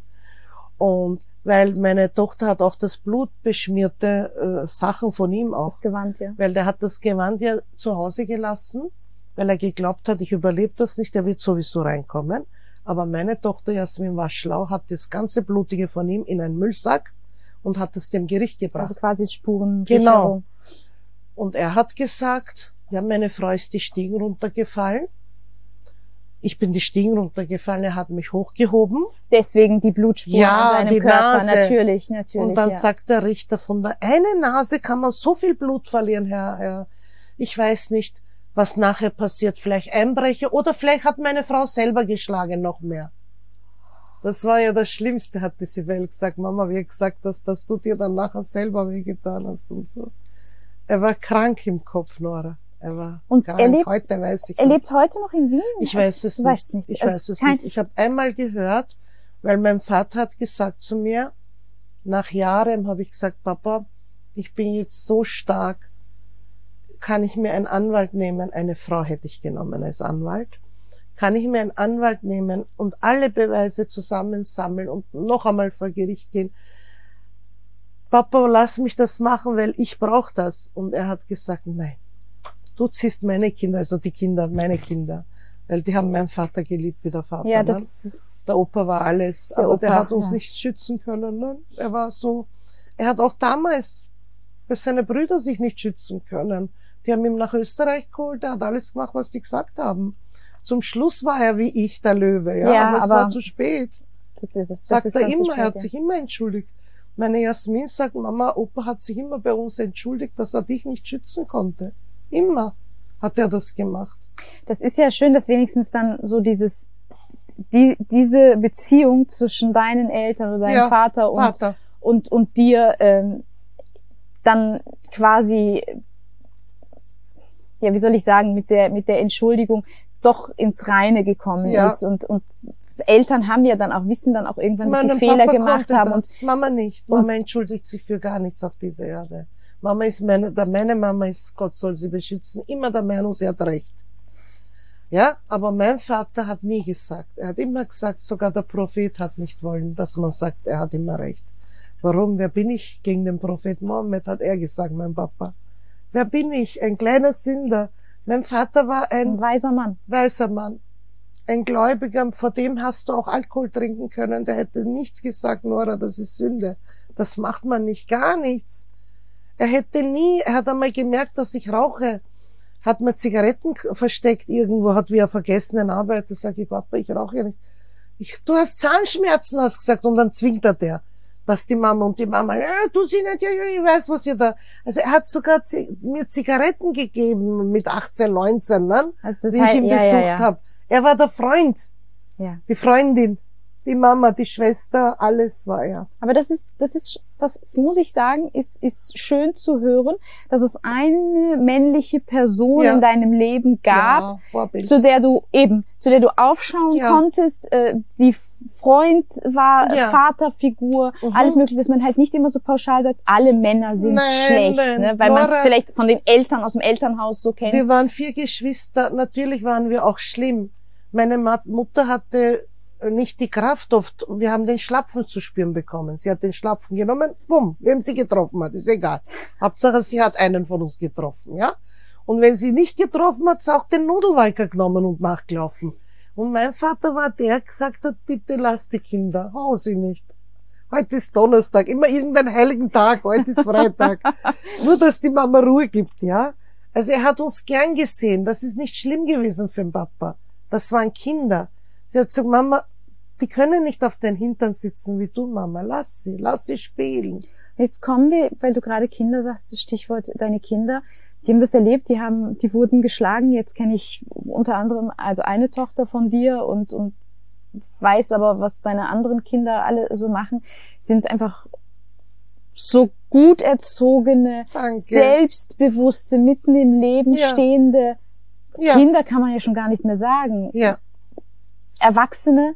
Und weil meine Tochter hat auch das blutbeschmierte äh, Sachen von ihm auch.
Das Gewand, ja.
Weil der hat das Gewand ja zu Hause gelassen, weil er geglaubt hat, ich überlebe das nicht, der wird sowieso reinkommen. Aber meine Tochter Jasmin war schlau, hat das ganze Blutige von ihm in einen Müllsack und hat es dem Gericht gebracht.
Also quasi Spuren.
Genau. Und er hat gesagt, Ja, meine Frau ist die Stiegen runtergefallen. Ich bin die Stiegen runtergefallen, er hat mich hochgehoben.
Deswegen die Blutspuren
Ja,
an seinem
die
Körper,
Nase.
natürlich, natürlich.
Und dann
ja.
sagt der Richter, von der einen Nase kann man so viel Blut verlieren, Herr, Herr. Ich weiß nicht, was nachher passiert. Vielleicht Einbrecher oder vielleicht hat meine Frau selber geschlagen, noch mehr. Das war ja das Schlimmste, hat die Sibel gesagt. Mama, wie gesagt hast, dass du dir dann nachher selber wehgetan hast und so. Er war krank im Kopf, Nora. Er war
und
krank.
Er lebt,
heute weiß ich
er
das.
lebt heute noch in Wien?
Ich weiß es
du
nicht.
Weißt nicht.
Ich
also
weiß es
kein...
nicht. Ich habe einmal gehört, weil mein Vater hat gesagt zu mir, nach Jahren habe ich gesagt, Papa, ich bin jetzt so stark, kann ich mir einen Anwalt nehmen? Eine Frau hätte ich genommen als Anwalt. Kann ich mir einen Anwalt nehmen und alle Beweise zusammensammeln und noch einmal vor Gericht gehen? Papa, lass mich das machen, weil ich brauche das. Und er hat gesagt, nein, du ziehst meine Kinder, also die Kinder, meine Kinder, weil die haben meinen Vater geliebt wie der Vater.
Ja,
ne?
das ist
Der Opa war alles,
der
aber
Opa,
der hat uns
ja.
nicht schützen können. Ne? Er war so, er hat auch damals bei seinen Brüdern sich nicht schützen können. Die haben ihn nach Österreich geholt, er hat alles gemacht, was die gesagt haben. Zum Schluss war er wie ich, der Löwe, ja,
Ja,
aber es
aber
war zu spät.
Das ist, das
Sagt
ist
er
dann zu
immer, er hat
spät,
sich immer entschuldigt. Meine Jasmin sagt, Mama, Opa hat sich immer bei uns entschuldigt, dass er dich nicht schützen konnte. Immer hat er das gemacht.
Das ist ja schön, dass wenigstens dann so dieses, die, diese Beziehung zwischen deinen Eltern oder deinem
Ja,
Vater und,
Vater.
und, und dir, ähm, dann quasi, ja, wie soll ich sagen, mit der, mit der Entschuldigung doch ins Reine gekommen
Ja.
ist und, und Eltern haben ja dann auch, wissen dann auch irgendwann, dass sie
Meinem
Fehler
Papa
gemacht
konnte
haben.
das.
Und
Mama nicht.
und-
Mama entschuldigt sich für gar nichts auf dieser Erde. Mama ist meine, der, meine Mama ist, Gott soll sie beschützen, immer der Meinung, sie hat recht. Ja, aber mein Vater hat nie gesagt. Er hat immer gesagt, sogar der Prophet hat nicht wollen, dass man sagt, er hat immer recht. Warum? Wer bin ich gegen den Prophet Mohammed, hat er gesagt, mein Papa. Wer bin ich? Ein kleiner Sünder. Mein Vater war ein
ein weiser Mann.
weiser Mann. Ein Gläubiger, vor dem hast du auch Alkohol trinken können, der hätte nichts gesagt, Nora, das ist Sünde. Das macht man nicht, gar nichts. Er hätte nie, er hat einmal gemerkt, dass ich rauche, hat mir Zigaretten versteckt irgendwo, hat wie er vergessen, ein Arbeiter, sag ich, Papa, ich rauche ja nicht. Ich, du hast Zahnschmerzen, hast gesagt, und dann zwingt er der, dass die Mama und die Mama, ja, du sie nicht, ja, ja, ich weiß, was ihr da, also er hat sogar zi- mir Zigaretten gegeben mit achtzehn, neunzehn, ne?
Also das
Wie ich
heißt,
ihn
ja,
besucht
ja, ja.
habe. Er war der Freund,
Ja.
die Freundin, die Mama, die Schwester, alles war er.
Aber das ist, das ist, das muss ich sagen, ist, ist schön zu hören, dass es eine männliche Person
Ja.
in deinem Leben gab,
Ja, Vorbild.
zu der du eben, zu der du aufschauen
Ja.
konntest, äh, die Freund war,
Ja.
Vaterfigur,
Mhm.
alles mögliche, dass man halt nicht immer so pauschal sagt, alle Männer sind
Nein,
schlecht,
nein.
ne? Weil man es
Nora-
vielleicht von den Eltern aus dem Elternhaus so kennt.
Wir waren vier Geschwister, natürlich waren wir auch schlimm. Meine Ma- Mutter hatte nicht die Kraft oft, wir haben den Schlapfen zu spüren bekommen. Sie hat den Schlapfen genommen, bumm, wem sie getroffen hat, ist egal. Hauptsache, sie hat einen von uns getroffen, ja. Und wenn sie nicht getroffen hat, hat sie auch den Nudelwalker genommen und nachgelaufen. Und mein Vater war der, der gesagt hat, bitte lass die Kinder, hau sie nicht. Heute ist Donnerstag, immer irgendein heiligen Tag, heute ist Freitag. Nur, dass die Mama Ruhe gibt, ja. Also er hat uns gern gesehen, das ist nicht schlimm gewesen für den Papa. Das waren Kinder. Sie hat gesagt, Mama, die können nicht auf den Hintern sitzen wie du, Mama. Lass sie, lass sie spielen.
Jetzt kommen wir, weil du gerade Kinder sagst, das Stichwort deine Kinder, die haben das erlebt, die haben, die wurden geschlagen. Jetzt kenne ich unter anderem also eine Tochter von dir und, und weiß aber, was deine anderen Kinder alle so machen, sind einfach so gut erzogene,
Danke.
selbstbewusste, mitten im Leben
Ja.
stehende
Ja,
Kinder, kann man ja schon gar nicht mehr sagen.
ja.
Erwachsene.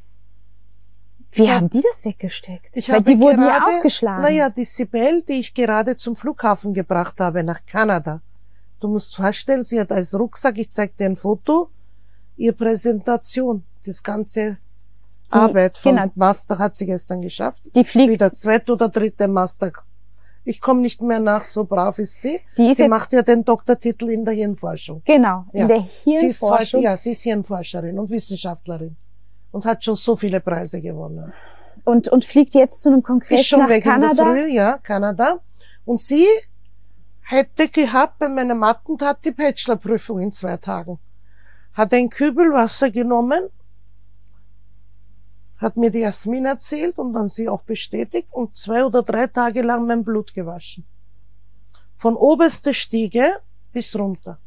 Wie
Ja.
haben die das weggesteckt?
Ich
Weil
habe
die wurden ja
gerade,
auch geschlagen.
Naja, die Sibel, die ich gerade zum Flughafen gebracht habe, nach Kanada. Du musst vorstellen, sie hat als Rucksack, ich zeig dir ein Foto, ihre Präsentation, das ganze Arbeit vom
genau.
Master hat sie gestern geschafft.
Die fliegt,
Wieder zweite oder dritte Master. Ich komme nicht mehr nach, so brav ist sie.
die ist
Sie
jetzt,
macht ja den Doktortitel in der Hirnforschung.
genau,
Ja.
in der
Sie ist heute,
Hirnforschung.
ja, sie ist Hirnforscherin und Wissenschaftlerin und hat schon so viele Preise gewonnen.
Und, und fliegt jetzt zu einem Kongress
Ist schon
nach
weg in
Kanada.
der Früh, ja, Kanada. Und sie hätte gehabt bei meinem Attentat die Bachelorprüfung in zwei Tagen. Hat ein Kübel Wasser genommen, hat mir die Jasmin erzählt und dann sie auch bestätigt und zwei oder drei Tage lang mein Blut gewaschen. Von oberster Stiege bis runter.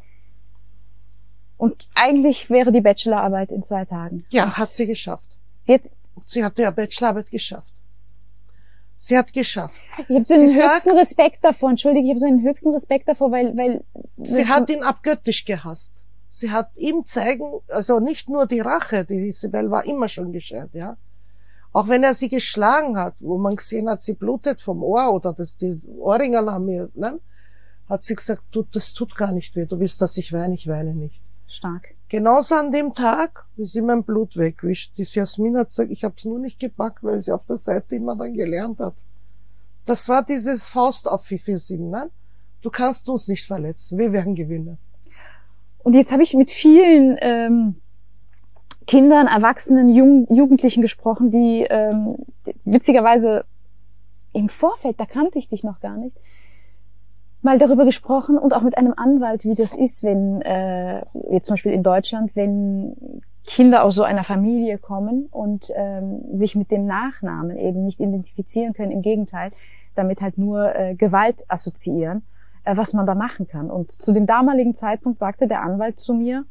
Und eigentlich wäre die Bachelorarbeit in zwei Tagen.
Ja,
und
hat sie geschafft.
Sie hat,
Sie hat ja Bachelorarbeit geschafft. Sie hat geschafft.
ich habe so den
Sie
höchsten
sagt,
Respekt davor, entschuldige, ich habe so einen höchsten Respekt davor, weil, weil
Sie hat ihn abgöttisch gehasst. Sie hat ihm zeigen, also nicht nur die Rache, die Isabel war immer schon geschert, ja. Auch wenn er sie geschlagen hat, wo man gesehen hat, sie blutet vom Ohr oder dass die Ohrringe haben mir, ne, hat sie gesagt, du, das tut gar nicht weh, du willst, dass ich weine, ich weine nicht.
stark.
Genauso an dem Tag, wie sie mein Blut wegwischt. Die Jasmin hat gesagt, ich habe es nur nicht gepackt, weil sie auf der Seite immer dann gelernt hat. Das war dieses Faust auf für sie, ne? Du kannst uns nicht verletzen, wir werden gewinnen.
Und jetzt habe ich mit vielen ähm, Kindern, Erwachsenen, Jung, Jugendlichen gesprochen, die ähm, witzigerweise im Vorfeld, da kannte ich dich noch gar nicht, mal darüber gesprochen und auch mit einem Anwalt, wie das ist, wenn, äh, jetzt zum Beispiel in Deutschland, wenn Kinder aus so einer Familie kommen und ähm, sich mit dem Nachnamen eben nicht identifizieren können, im Gegenteil, damit halt nur äh, Gewalt assoziieren, äh, was man da machen kann. Und zu dem damaligen Zeitpunkt sagte der Anwalt zu mir,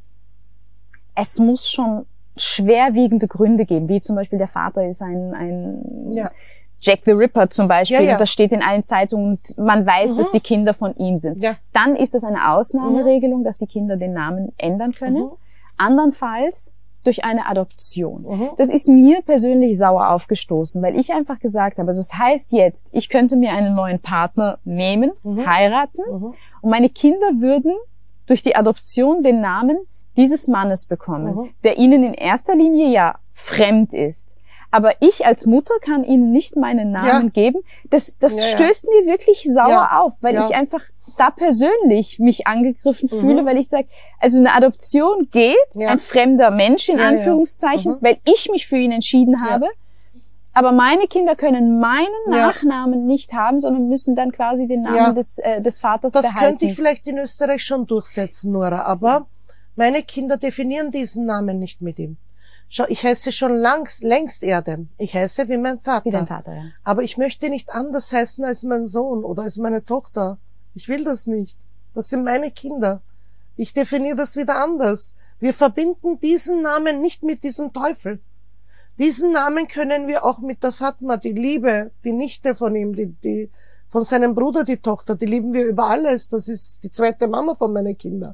es muss schon schwerwiegende Gründe geben, wie zum Beispiel der Vater ist ein, ein
Ja.
Jack the Ripper zum Beispiel,
Ja, ja.
und das steht in allen Zeitungen und man weiß,
Mhm.
dass die Kinder von ihm sind.
Ja.
Dann ist das eine Ausnahmeregelung, dass die Kinder den Namen ändern können.
Mhm.
Andernfalls durch eine Adoption.
Mhm.
Das ist mir persönlich sauer aufgestoßen, weil ich einfach gesagt habe, also es heißt jetzt, ich könnte mir einen neuen Partner nehmen,
Mhm.
heiraten,
Mhm.
und meine Kinder würden durch die Adoption den Namen dieses Mannes bekommen,
Mhm.
der ihnen in erster Linie ja fremd ist. Aber ich als Mutter kann ihnen nicht meinen Namen
Ja.
geben. Das, das
Ja, ja.
stößt mir wirklich sauer
Ja.
auf, weil
Ja.
ich einfach da persönlich mich angegriffen
Mhm.
fühle, weil ich sage, also eine Adoption geht,
Ja.
ein fremder Mensch in
Ja, ja.
Anführungszeichen,
Mhm.
weil ich mich für ihn entschieden
Ja.
habe. Aber meine Kinder können meinen
Ja.
Nachnamen nicht haben, sondern müssen dann quasi den Namen
Ja.
des, äh, des Vaters
Das
behalten.
könnte ich vielleicht in Österreich schon durchsetzen, Nora, aber meine Kinder definieren diesen Namen nicht mit ihm. Schau, ich heiße schon langs, längst Erdem. Ich heiße wie mein Vater.
Wie dein Vater, ja.
Aber ich möchte nicht anders heißen als mein Sohn oder als meine Tochter. Ich will das nicht. Das sind meine Kinder. Ich definiere das wieder anders. Wir verbinden diesen Namen nicht mit diesem Teufel. Diesen Namen können wir auch mit der Fatma, die Liebe, die Nichte von ihm, die, die, von seinem Bruder, die Tochter, die lieben wir über alles. Das ist die zweite Mama von meinen Kindern.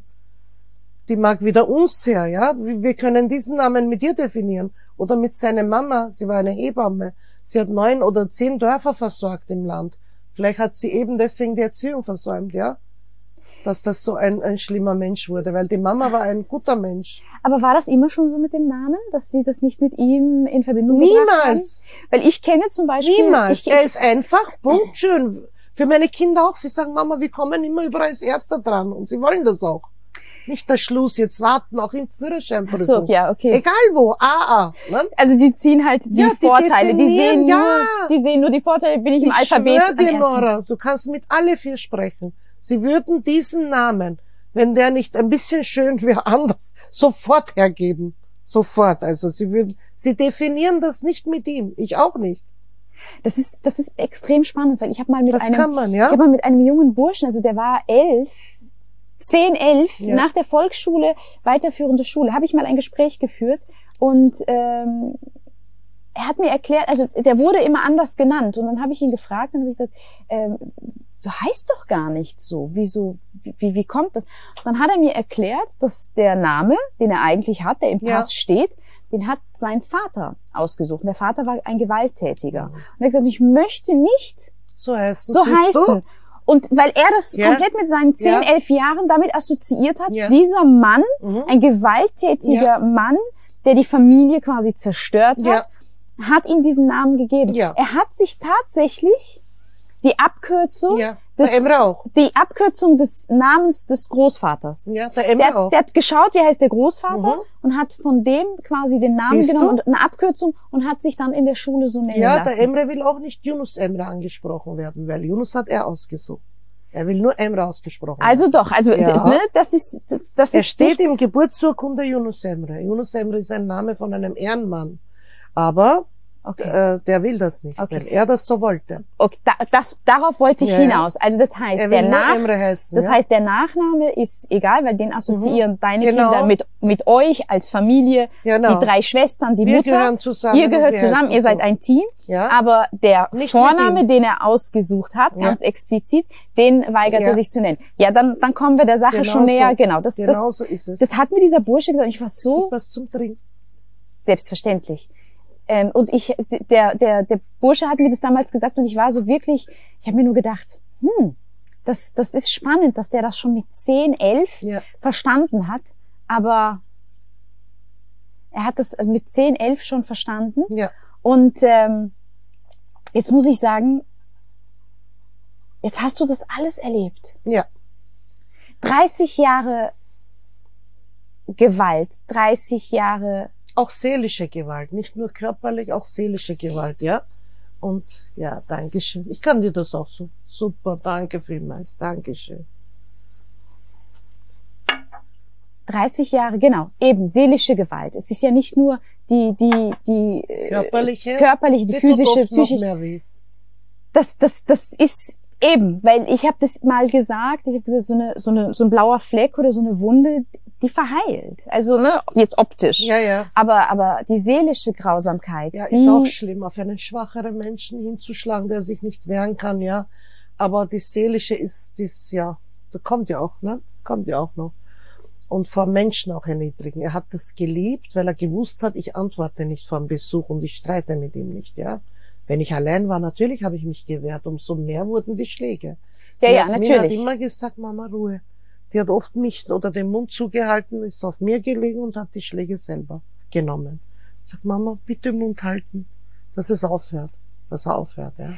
Die mag wieder uns sehr, ja. Wir können diesen Namen mit ihr definieren. Oder mit seiner Mama. Sie war eine Hebamme. Sie hat neun oder zehn Dörfer versorgt im Land. Vielleicht hat sie eben deswegen die Erziehung versäumt, ja. Dass das so ein, ein schlimmer Mensch wurde. Weil die Mama war ein guter Mensch.
Aber war das immer schon so mit dem Namen, dass Sie das nicht mit ihm in Verbindung gebracht haben?
Niemals.
Weil ich kenne zum Beispiel...
Niemals.
Ich,
Er ist einfach, Punkt, schön. Für meine Kinder auch. Sie sagen, Mama, wir kommen immer überall als Erster dran. Und sie wollen das auch. Nicht der Schluss, jetzt warten, auch in Führerscheinprüfung.
Ach so, ja, okay.
Egal wo, A A. Ne?
Also die ziehen halt die
Ja, die
Vorteile, die
definieren,
sehen
ja.
nur, die sehen nur die Vorteile, bin ich im
Ich
Alphabet
schwör
am
dir,
ersten.
Nora, du kannst mit alle vier sprechen. Sie würden diesen Namen, wenn der nicht ein bisschen schön wäre, anders, sofort hergeben. Sofort. Also sie würden, sie definieren das nicht mit ihm. Ich auch nicht.
Das ist, das ist extrem spannend, weil ich habe mal mit
Das
einem,
kann man, ja?
ich habe mal mit einem jungen Burschen, also der war elf, zehn, elf,
Ja.
nach der Volksschule, weiterführende Schule, habe ich mal ein Gespräch geführt und ähm, er hat mir erklärt, also der wurde immer anders genannt und dann habe ich ihn gefragt und habe ich gesagt, ähm, du heißt doch gar nicht so, wieso, wie, wie kommt das? Und dann hat er mir erklärt, dass der Name, den er eigentlich hat, der im
Ja.
Pass steht, den hat sein Vater ausgesucht. Und der Vater war ein Gewalttätiger. Und er hat gesagt, ich möchte nicht
So heißt es.
so
siehst
heißen.
du?
Und weil er das
Ja.
komplett mit seinen zehn,
Ja.
elf Jahren damit assoziiert hat,
Ja.
dieser Mann,
Mhm.
ein gewalttätiger Mann, der die Familie quasi zerstört hat,
Ja.
hat ihm diesen Namen gegeben.
Ja.
Er hat sich tatsächlich die Abkürzung,
Ja,
des,
der Emre auch.
die Abkürzung des Namens des Großvaters.
Ja, der
Der
Emre
hat,
auch.
der hat geschaut, wie heißt der Großvater,
Mhm.
und hat von dem quasi den Namen
Siehst
genommen
du?
und eine Abkürzung und hat sich dann in der Schule so nennen
Ja,
lassen.
der Emre will auch nicht Yunus Emre angesprochen werden, weil Yunus hat er ausgesucht. Er will nur Emre ausgesprochen
Also
haben.
doch, also
Ja.
ne, das ist das
Er
ist
steht
nicht,
im Geburtsurkunde Yunus Emre. Yunus Emre ist ein Name von einem Ehrenmann. Aber
okay.
äh, der will das nicht,
Okay.
weil er das so wollte.
Okay, da, das, darauf wollte ich
Ja, ja.
hinaus. Also das heißt,
Er will
der
nur
Nach,
Emre heißen.
das
ja?
heißt, der Nachname ist egal, weil den assoziieren deine
Genau.
Kinder mit mit euch als Familie,
Genau.
die drei Schwestern, die
Wir
Mutter.
gehören zusammen.
Ihr
und
gehört
wir
zusammen,
heißen
ihr seid
so.
ein Team.
Ja?
Aber der
Nicht mit
Vorname,
ihm.
den er ausgesucht hat,
Ja.
ganz explizit, den weigert
Ja.
er sich zu nennen. Ja, dann dann kommen wir der Sache
Genau
schon näher.
so.
Genau, das
Genau
das
so ist es.
das hat mir dieser Bursche gesagt. Und ich war so
Gib was zum Trinken.
selbstverständlich. Ähm, und ich, der, der, der Bursche hat mir das damals gesagt und ich war so wirklich, ich habe mir nur gedacht, hm, das, das ist spannend, dass der das schon mit zehn, elf
Ja.
verstanden hat, aber er hat das mit zehn, elf schon verstanden.
Ja.
Und ähm, jetzt muss ich sagen, jetzt hast du das alles erlebt.
Ja.
dreißig Jahre Gewalt, dreißig Jahre
Auch seelische Gewalt, nicht nur körperlich, auch seelische Gewalt, ja. Und ja, Dankeschön. Ich kann dir das auch so super. Danke vielmals. Dankeschön.
dreißig Jahre, genau, eben seelische Gewalt. Es ist ja nicht nur die die die äh,
Körperliche,
körperliche, die
die
physische,
tut oft noch
psychische.
mehr weh.
Das das das ist eben, weil ich habe das mal gesagt, ich habe gesagt, so eine so eine so ein blauer Fleck oder so eine Wunde, die verheilt. Also ne, jetzt optisch.
Ja, ja.
Aber aber die seelische Grausamkeit,
Ja,
die
ist auch schlimm, auf einen schwacheren Menschen hinzuschlagen, der sich nicht wehren kann, ja. Aber die seelische ist, das, ja, da kommt ja auch, ne? Kommt ja auch noch. Und vor Menschen auch erniedrigen. Er hat das geliebt, weil er gewusst hat, ich antworte nicht vor dem Besuch und ich streite mit ihm nicht, ja. Wenn ich allein war, natürlich habe ich mich gewehrt. Umso mehr wurden die Schläge.
ja ja
Jasmin
natürlich.
hat immer gesagt, Mama, Ruhe. Die hat oft mich oder den Mund zugehalten, ist auf mir gelegen und hat die Schläge selber genommen. Sagt, Mama, bitte Mund halten, dass es aufhört. Dass er aufhört, ja.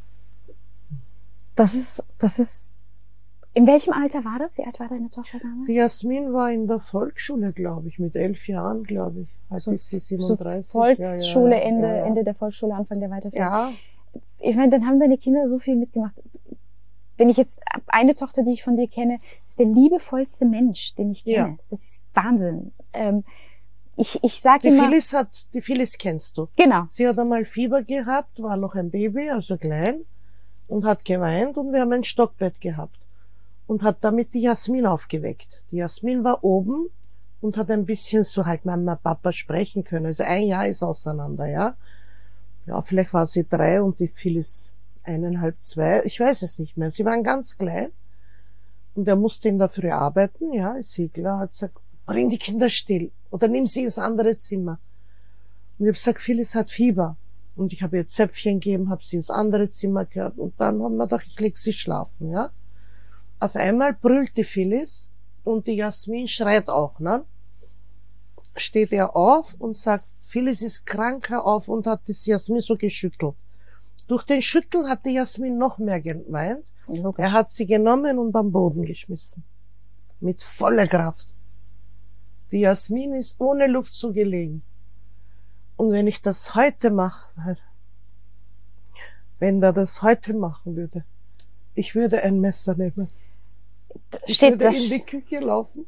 Das ist das ist. In welchem Alter war das? Wie alt war deine Tochter damals?
Die Jasmin war in der Volksschule, glaube ich, mit elf Jahren, glaube ich. Also ist sie siebenunddreißig.
So Volksschule,
ja, ja,
Ende,
ja, ja.
Ende der Volksschule, Anfang der Weiterführung.
Ja,
Ich meine, dann haben deine Kinder so viel mitgemacht. Wenn ich jetzt, eine Tochter, die ich von dir kenne, ist der liebevollste Mensch, den ich kenne.
Ja.
Das ist Wahnsinn. Ähm, ich, ich sage
die
immer,
Phyllis hat, die Phyllis kennst du.
genau,
Sie hat einmal Fieber gehabt, war noch ein Baby, also klein, und hat geweint und wir haben ein Stockbett gehabt. Und hat damit die Jasmin aufgeweckt. Die Jasmin war oben und hat ein bisschen so halt Mama, Papa sprechen können. Also ein Jahr ist auseinander, ja. Ja, vielleicht war sie drei und die Phyllis eineinhalb, zwei. Ich weiß es nicht mehr. Sie waren ganz klein. Und er musste in der Früh arbeiten, ja, ist eh klar. Hat gesagt, bring die Kinder still. Oder nimm sie ins andere Zimmer. Und ich habe gesagt, Phyllis hat Fieber. Und ich habe ihr Zäpfchen gegeben, habe sie ins andere Zimmer gehört. Und dann haben wir gedacht, ich leg sie schlafen, ja. Auf einmal brüllt die Phyllis und die Jasmin schreit auch, ne? Steht er auf und sagt, Phyllis ist krank, hör auf, und hat das Jasmin so geschüttelt. Durch den Schütteln hat die Jasmin noch mehr geweint.
logisch.
Er hat sie genommen und am Boden geschmissen. Mit voller Kraft. Die Jasmin ist ohne Luft so gelegen. Und wenn ich das heute mache, wenn er das heute machen würde, ich würde ein Messer nehmen. Ich
Steht
würde
das,
in die Küche laufen.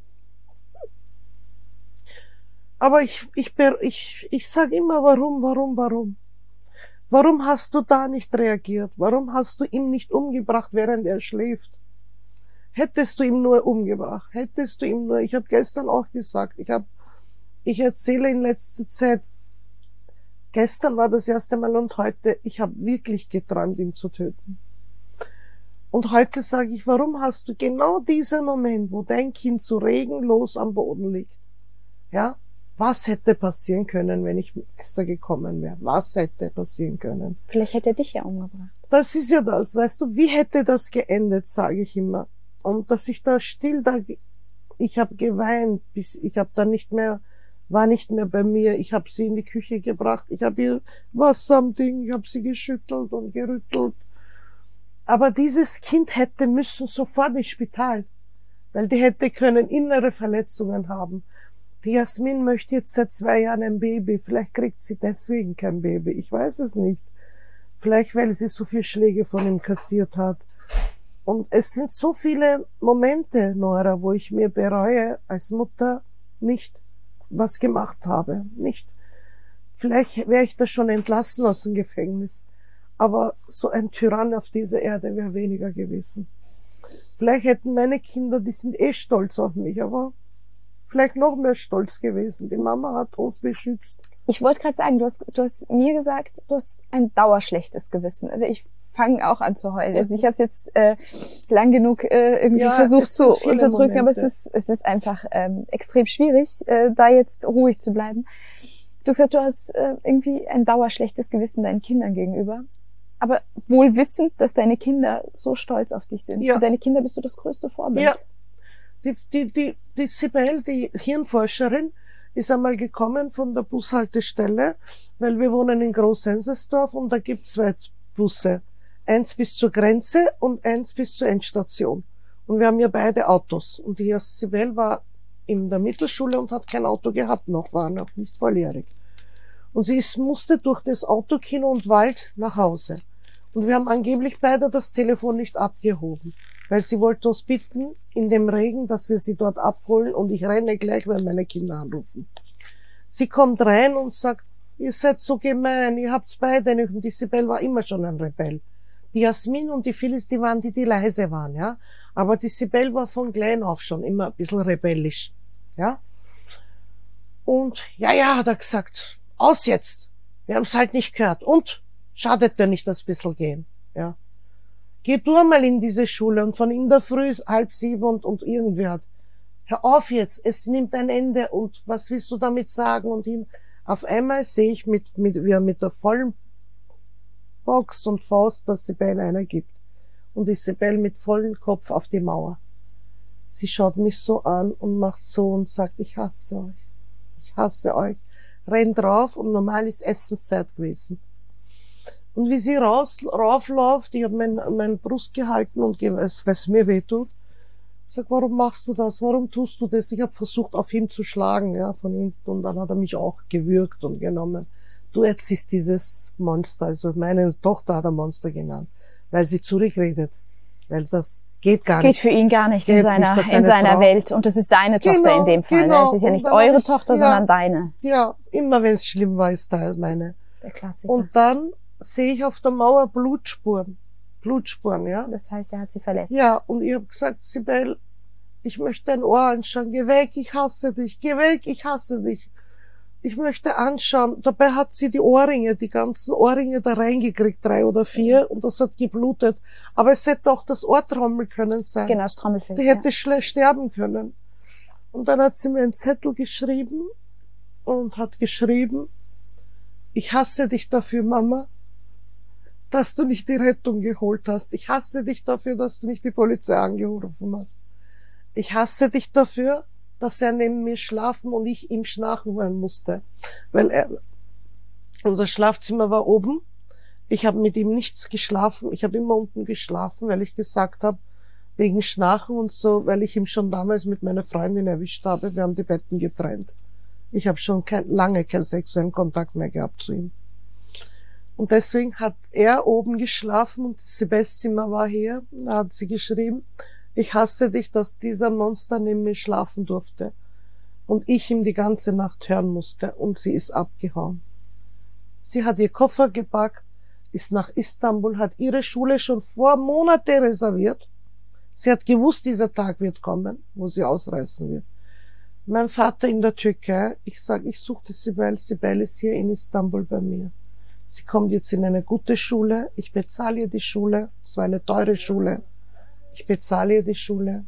Aber ich, ich, ich, ich sage immer, warum, warum, warum? Warum hast du da nicht reagiert? Warum hast du ihn nicht umgebracht, während er schläft? Hättest du ihn nur umgebracht? Hättest du ihm nur, ich habe gestern auch gesagt, ich habe, ich erzähle in letzter Zeit, gestern war das erste Mal und heute, ich habe wirklich geträumt, ihn zu töten. Und heute sage ich, warum hast du genau diesen Moment, wo dein Kind so regenlos am Boden liegt? Ja? Was hätte passieren können, wenn ich besser gekommen wäre? Was hätte passieren können?
vielleicht hätte er dich ja umgebracht.
Das ist ja das, weißt du, wie hätte das geendet, sage ich immer. Und dass ich da still da, ich habe geweint, bis ich habe da nicht mehr, war nicht mehr bei mir. Ich habe sie in die Küche gebracht, ich habe ihr Wasser am Ding, ich habe sie geschüttelt und gerüttelt. Aber dieses Kind hätte müssen sofort ins Spital, weil die hätte können innere Verletzungen haben. Die Jasmin möchte jetzt seit zwei Jahren ein Baby. Vielleicht kriegt sie deswegen kein Baby. Ich weiß es nicht. Vielleicht, weil sie so viel Schläge von ihm kassiert hat. Und es sind so viele Momente, Nora, wo ich mir bereue, als Mutter nicht was gemacht habe. Nicht. Vielleicht wäre ich da schon entlassen aus dem Gefängnis. Aber so ein Tyrann auf dieser Erde wäre weniger gewesen. Vielleicht hätten meine Kinder, die sind eh stolz auf mich, aber vielleicht noch mehr stolz gewesen. Die Mama hat uns beschützt.
Ich wollte gerade sagen, du hast, du hast mir gesagt, du hast ein dauerschlechtes Gewissen. Also ich fange auch an zu heulen. Also ich habe es jetzt äh, lang genug äh, irgendwie ja, versucht zu unterdrücken, Momente. Aber es ist es ist einfach ähm, extrem schwierig, äh, da jetzt ruhig zu bleiben. Du hast gesagt, du hast äh, irgendwie ein dauerschlechtes Gewissen deinen Kindern gegenüber. Aber wohl wissend, dass deine Kinder so stolz auf dich sind. Ja. Für deine Kinder bist du das größte Vorbild. Ja.
Die, die, die, die Sibel, die Hirnforscherin, ist einmal gekommen von der Bushaltestelle, weil wir wohnen in Groß-Sensersdorf und da gibt's zwei Busse. Eins bis zur Grenze und eins bis zur Endstation. Und wir haben ja beide Autos. Und die Sibel war in der Mittelschule und hat kein Auto gehabt noch, war noch nicht volljährig. Und sie ist, musste durch das Autokino und Wald nach Hause. Und wir haben angeblich beide das Telefon nicht abgehoben, weil sie wollte uns bitten, in dem Regen, dass wir sie dort abholen und ich renne gleich, wenn meine Kinder anrufen. Sie kommt rein und sagt, ihr seid so gemein, ihr habt's beide nicht. Und die Sibel war immer schon ein Rebell. Die Jasmin und die Phyllis, die waren die, die leise waren, ja. Aber die Sibel war von klein auf schon immer ein bisschen rebellisch, ja. Und, ja, ja, hat er gesagt, aus jetzt. Wir haben's halt nicht gehört. Und? Schadet dir nicht das bisschen gehen, ja. Geh du einmal in diese Schule und von in der Früh halb sieben und, und irgendwie hat, hör auf jetzt, es nimmt ein Ende und was willst du damit sagen und hin. Auf einmal sehe ich mit, mit, wie er mit der vollen Box und Faust der Sibel einer gibt. Und die Sibel mit vollem Kopf auf die Mauer. Sie schaut mich so an und macht so und sagt, ich hasse euch. Ich hasse euch. Rennt drauf und normal ist Essenszeit gewesen. Und wie sie raus, raufläuft, ich habe mein, mein Brust gehalten und weiß, was mir wehtut. Ich sag, warum machst du das? Warum tust du das? Ich habe versucht, auf ihn zu schlagen, ja, von hinten. Und dann hat er mich auch gewürgt und genommen. Du erziehst dieses Monster. Also meine Tochter hat er Monster genannt, weil sie zurückredet. Weil das geht gar nicht.
Geht für ihn gar nicht in seiner, nicht, in seiner Welt. Und das ist deine Tochter
genau,
in dem Fall.
Genau.
Ne? Es ist ja nicht eure ich, Tochter,
ja,
sondern deine.
Ja, immer wenn es schlimm war, ist da meine.
Der Klassiker.
Und dann sehe ich auf der Mauer Blutspuren. Blutspuren, ja.
Das heißt, er hat sie verletzt.
Ja, und ich habe gesagt, Sibel, ich möchte dein Ohr anschauen. Geh weg, ich hasse dich. Geh weg, ich hasse dich. Ich möchte anschauen. Dabei hat sie die Ohrringe, die ganzen Ohrringe da reingekriegt, drei oder vier, und das hat geblutet. Aber es hätte auch das Ohrtrommel können sein.
Genau, das Trommelfell.
Die hätte ja. sterben können. Und dann hat sie mir einen Zettel geschrieben und hat geschrieben, ich hasse dich dafür, Mama, dass du nicht die Rettung geholt hast. Ich hasse dich dafür, dass du nicht die Polizei angerufen hast. Ich hasse dich dafür, dass er neben mir schlafen und ich ihm schnarchen hören musste. Weil er, unser Schlafzimmer war oben. Ich habe mit ihm nichts geschlafen. Ich habe immer unten geschlafen, weil ich gesagt habe, wegen Schnarchen und so, weil ich ihn schon damals mit meiner Freundin erwischt habe. Wir haben die Betten getrennt. Ich habe schon kein, lange keinen sexuellen Kontakt mehr gehabt zu ihm. Und deswegen hat er oben geschlafen und Sibels Zimmer war hier. Da hat sie geschrieben, ich hasse dich, dass dieser Monster neben mir schlafen durfte. Und ich ihm die ganze Nacht hören musste. Und sie ist abgehauen. Sie hat ihr Koffer gepackt, ist nach Istanbul, hat ihre Schule schon vor Monate reserviert. Sie hat gewusst, dieser Tag wird kommen, wo sie ausreißen wird. Mein Vater in der Türkei, ich sage, ich suchte Sibel, Sibel ist hier in Istanbul bei mir. Sie kommt jetzt in eine gute Schule, ich bezahle ihr die Schule, es war eine teure Schule, ich bezahle ihr die Schule.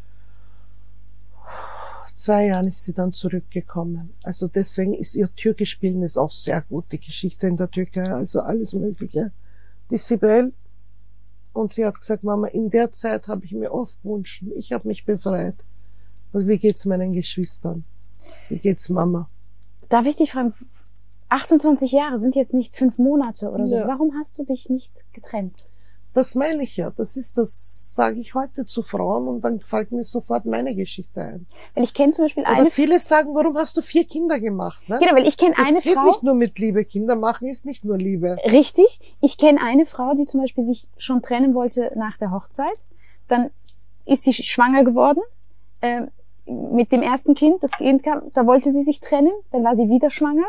Zwei Jahren ist sie dann zurückgekommen. Also deswegen ist ihr Türkisch spielen ist auch sehr gut, die Geschichte in der Türkei, also alles Mögliche. Die Sibel, und sie hat gesagt, Mama, in der Zeit habe ich mir oft gewünscht, ich habe mich befreit. Und wie geht's meinen Geschwistern? Wie geht's Mama?
Darf ich dich fragen, achtundzwanzig Jahre sind jetzt nicht fünf Monate oder so. Ja. Warum hast du dich nicht getrennt?
Das meine ich ja. Das ist, das sage ich heute zu Frauen und dann fällt mir sofort meine Geschichte ein.
Weil ich kenne zum Beispiel
Oder
eine...
viele sagen, warum hast du vier Kinder gemacht? Ne?
Genau, weil ich kenne eine Frau...
Es geht nicht nur mit Liebe. Kinder machen ist nicht nur Liebe.
Richtig. Ich kenne eine Frau, die zum Beispiel sich schon trennen wollte nach der Hochzeit. Dann ist sie schwanger geworden, äh, mit dem ersten Kind. Das Kind kam, da wollte sie sich trennen, dann war sie wieder schwanger.